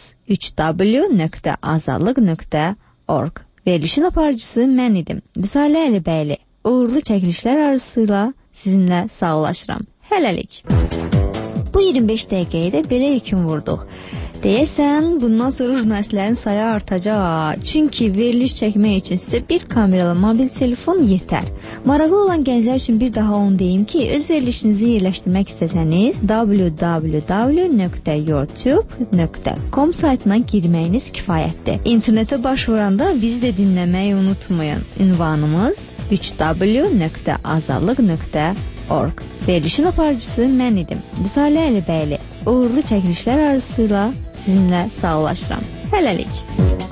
3w.azadlıq.org. Verilişin aparıcısı mən idim. Vüsalə Əlibəyli. Uğurlu çəkilişlər arzusuyla sizinlə sağollaşıram. Hələlik. Bu 25 dəqiqəyə də belə yekun vurduq. Deyəsən, bundan sonra jurnalistlərin sayı artacaq. Çünki veriliş çəkmək üçün sizə bir kameralı mobil telefon yetər. Maraqlı olan gənclər üçün bir daha onu deyim ki, öz verilişinizi yerləşdirmək istəsəniz www.yourtube.com saytına girməyiniz kifayətdir. İnternetə baş vuranda bizi də dinləməyi unutmayın. Ünvanımız 3w.azadlıq.org. Verilişin aparıcısı mən idim. Vüsalə Əlibəyli. Uğurlu çəkilişlər arzusuyla sizinlə sağollaşıram. Hələlik.